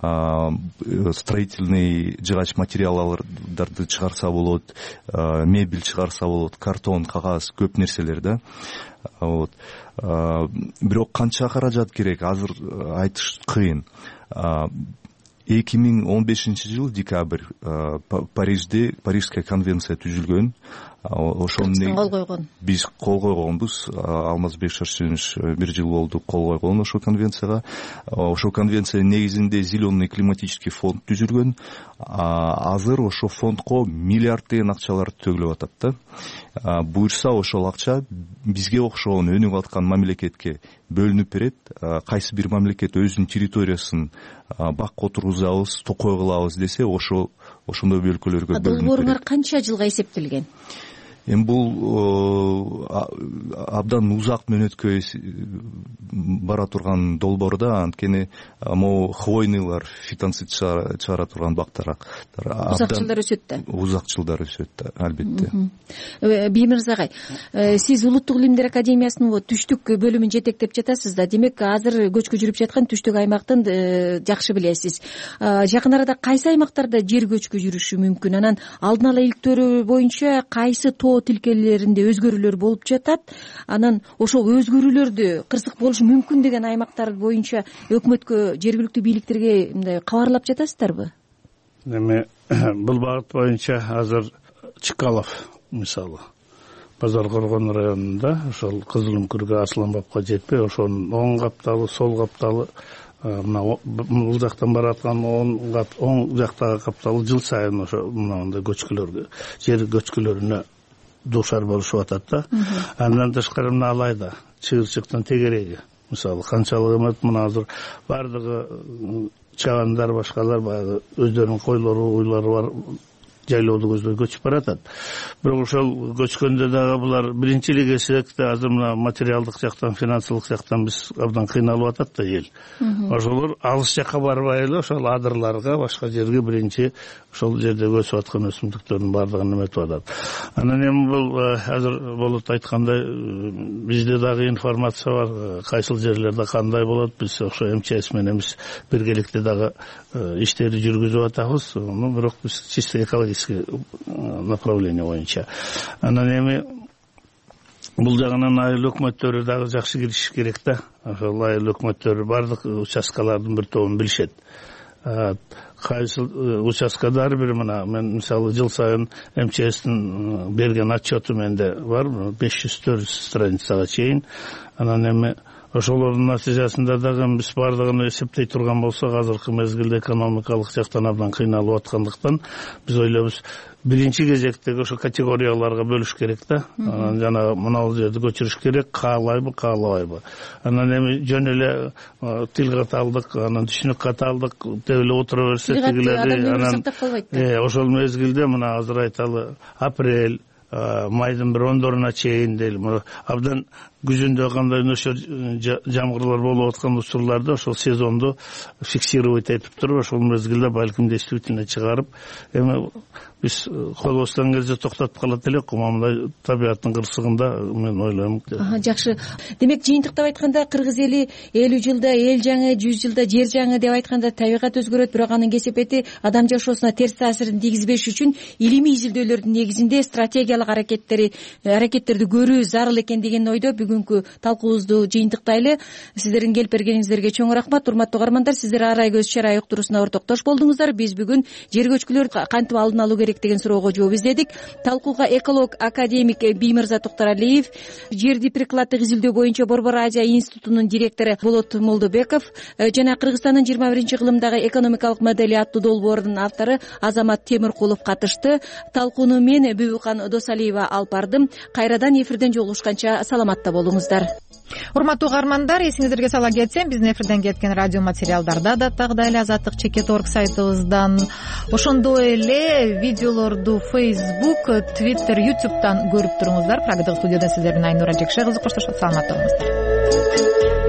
строительный жыгач материалдарды чыгарса болот, мебель чыгарса болот, картон, кагаз, көп нерселер да. Вот. Бирок канча каражат керек, азыр айтыш кыйын. эки миң он бешинчи жыл декабрь Парижде Парижская конвенция түзүлгөн. Ошону кол койгон. Биз кол койгонбуз. Алмазбек Шаршенович бир жыл болду кол койгон ошол конвенцияга. Ошол конвенция негизинде зеленый климатический фонд түзүлгөн. Азыр ошол фондко миллиарддеген акчалар төгүлүп атат да. Буюрса ошол акча бизге окшогон өнүгүп аткан мамлекетке бөлүнүп берет. Кайсы бир мамлекет өзүнүн территориясын бак отургузабыз, токой кылабыз десе, ошо ошондой өлкөлөргө бөлүнүп берет. Долбооруңар канча жылга эсептелген? Эми бул абдан узак мөөнөткө бара турган долбоор да, анткени могу хвойныйлар, фитонцид чыгара турган бактар узак жылдар өсөт да. Узак жылдар өсөт да, албетте. Биймирз агай, сиз Улуттук илимдер академиясынын түштүк бөлүмүн жетектеп жатасыз да. Демек, азыр көчкү жүрүп жаткан түштүк аймактын жакшы билесиз. Жакын арада кайсы аймактарда жер көчкү жүрүшү мүмкүн? Анан алдын ала иликтөөрү боюнча кайсы тоо тилкелеринде өзгөрүүлөр болуп жатат? Анан ошол өзгөрүүлөрдү кырсык болушу мүмкүн деген аймактар боюнча өкмөткө, жергиликтүү бийликтерге мындай кабарлап жатасыздарбы? Эми бул багыт боюнча азыр Чкалов мисалы Базар Коргон районунда ошол Кызыл Үңкүргө, Асланбапка жетпей, ошонун оң капталы, сол капталы, мына бул жактан бараткан оң жактагы капталы жыл сайын ошо мындай көчкүлөргө, жер көчкүлөрүнө дуушар болушуп атат да. Андан тышкары мына Алайда чыгырчыктын тегереги мисалы канчалык эмет, мына азыр бардыгы чабандар, башкалар баягы өздөрүнүн койлору, уйлары бар жайлоодо көздөй көчүп баратат. Бирок ошол көчкөндө дагы булар биринчи эле кезекте азыр мына материалдык жактан, финансылык жактан биз абдан кыйналып атат да эл. Ошолор алыс жакка барбай эле ошол адырларга, башка жерге биринчи ошол жерде өсүп аткан өсүмдүктөрдүн баардыгын эметип атат. Анан эми бул азыр болот айткандай бизде дагы информация бар, кайсыл жерлерде кандай болот. Биз ошо эм че эс менен биз биргеликте дагы иштерди жүргүзүп атабыз. Бирок биз чисто экологический направление боюнча. Анан эми бул жагынан айыл өкмөттөрү дагы жакшы киришиш керек да. Ошол айыл өкмөттөрү бардык участкалардын бир тобун билишет. Кайсы участкадар бир мына мен мисалы жыл сайын эм че эстин берген отчету менде бар, беш жүз төрт жүз страницага чейин. Анан эми ошолордун натыйжасында дагы биз бардыгын эсептей турган болсок, азыркы мезгилде экономикалык жактан абдан кыйналып аткандыктан биз ойлойбуз, биринчи кезектеги ошо категорияларга бөлүш керек да. Анан жана мына жерди көчүрүш керек, каалайбы, каалабайбы. Анан эми жөн эле тил каталдык, анан түшүнүк каталдык деп эле отура берсе тигилери, анан ошол мезгилде мына азыр айталы апрель, майдын бир ондоруна чейин дейли абдан күзүндө кандай нөчөр жамгырлар болуп аткан учурларда ошол сезонду фиксировать этип туруп ошол мезгилде балким действительно чыгарып эми биз колбостон келсе токтотуп калат элек мындай табиаттын кырсыгында мен ойлойм. Жакшы. Демек жыйынтыктап айтканда кыргыз эли элүү жылда эл жаңы, жүз жылда жер жаңы деп айтканда табигат өзгөрөт, бирок анын кесепети адам жашоосуна терс таасирин тийгизбеш үчүн илимий изилдөөлөрдүн негизинде стратегиялык аракеттери аракеттерди көрүү зарыл экен деген ойдо бүгүнкү талкуубузду жыйынтыктайлы. Сиздердин келип бергениңиздерге чоң рахмат. Урматтуу угармандар, сиздер ар ай көз чара уктуруусуна ортоктош болдуңуздар. Биз бүгүн жер көчкүлөр кантип алдын алуу керек деген суроого жооп издедик. Талкууга эколог академик Биймырза Токторалиев, жерди прикладдык изилдөө боюнча Борбор Азия институтунун директору Болот Молдобеков жана Кыргызстандын жыйырма биринчи кылымдагы экономикалык модели аттуу долбоордун автору Азамат Темиркулов катышты. Талкууну мен Бүбүкан Досалиева алып бардым. Кайрадан эфирден жолугушканча саламатта болуңуздар. Урматтуу угармандар, эсиңиздерге сала кетсем, биздин эфирден кеткен радио материалдарда да дагы эле азаттык чекит точка орг сайтыбыздан, ошондой эле видеолорду Facebook, Twitter, YouTube'дан көрүп туруңуздар. Прагадагы студияда сиздер менен Айнура Жекше кызы коштошот. Саламатта болуңуздар.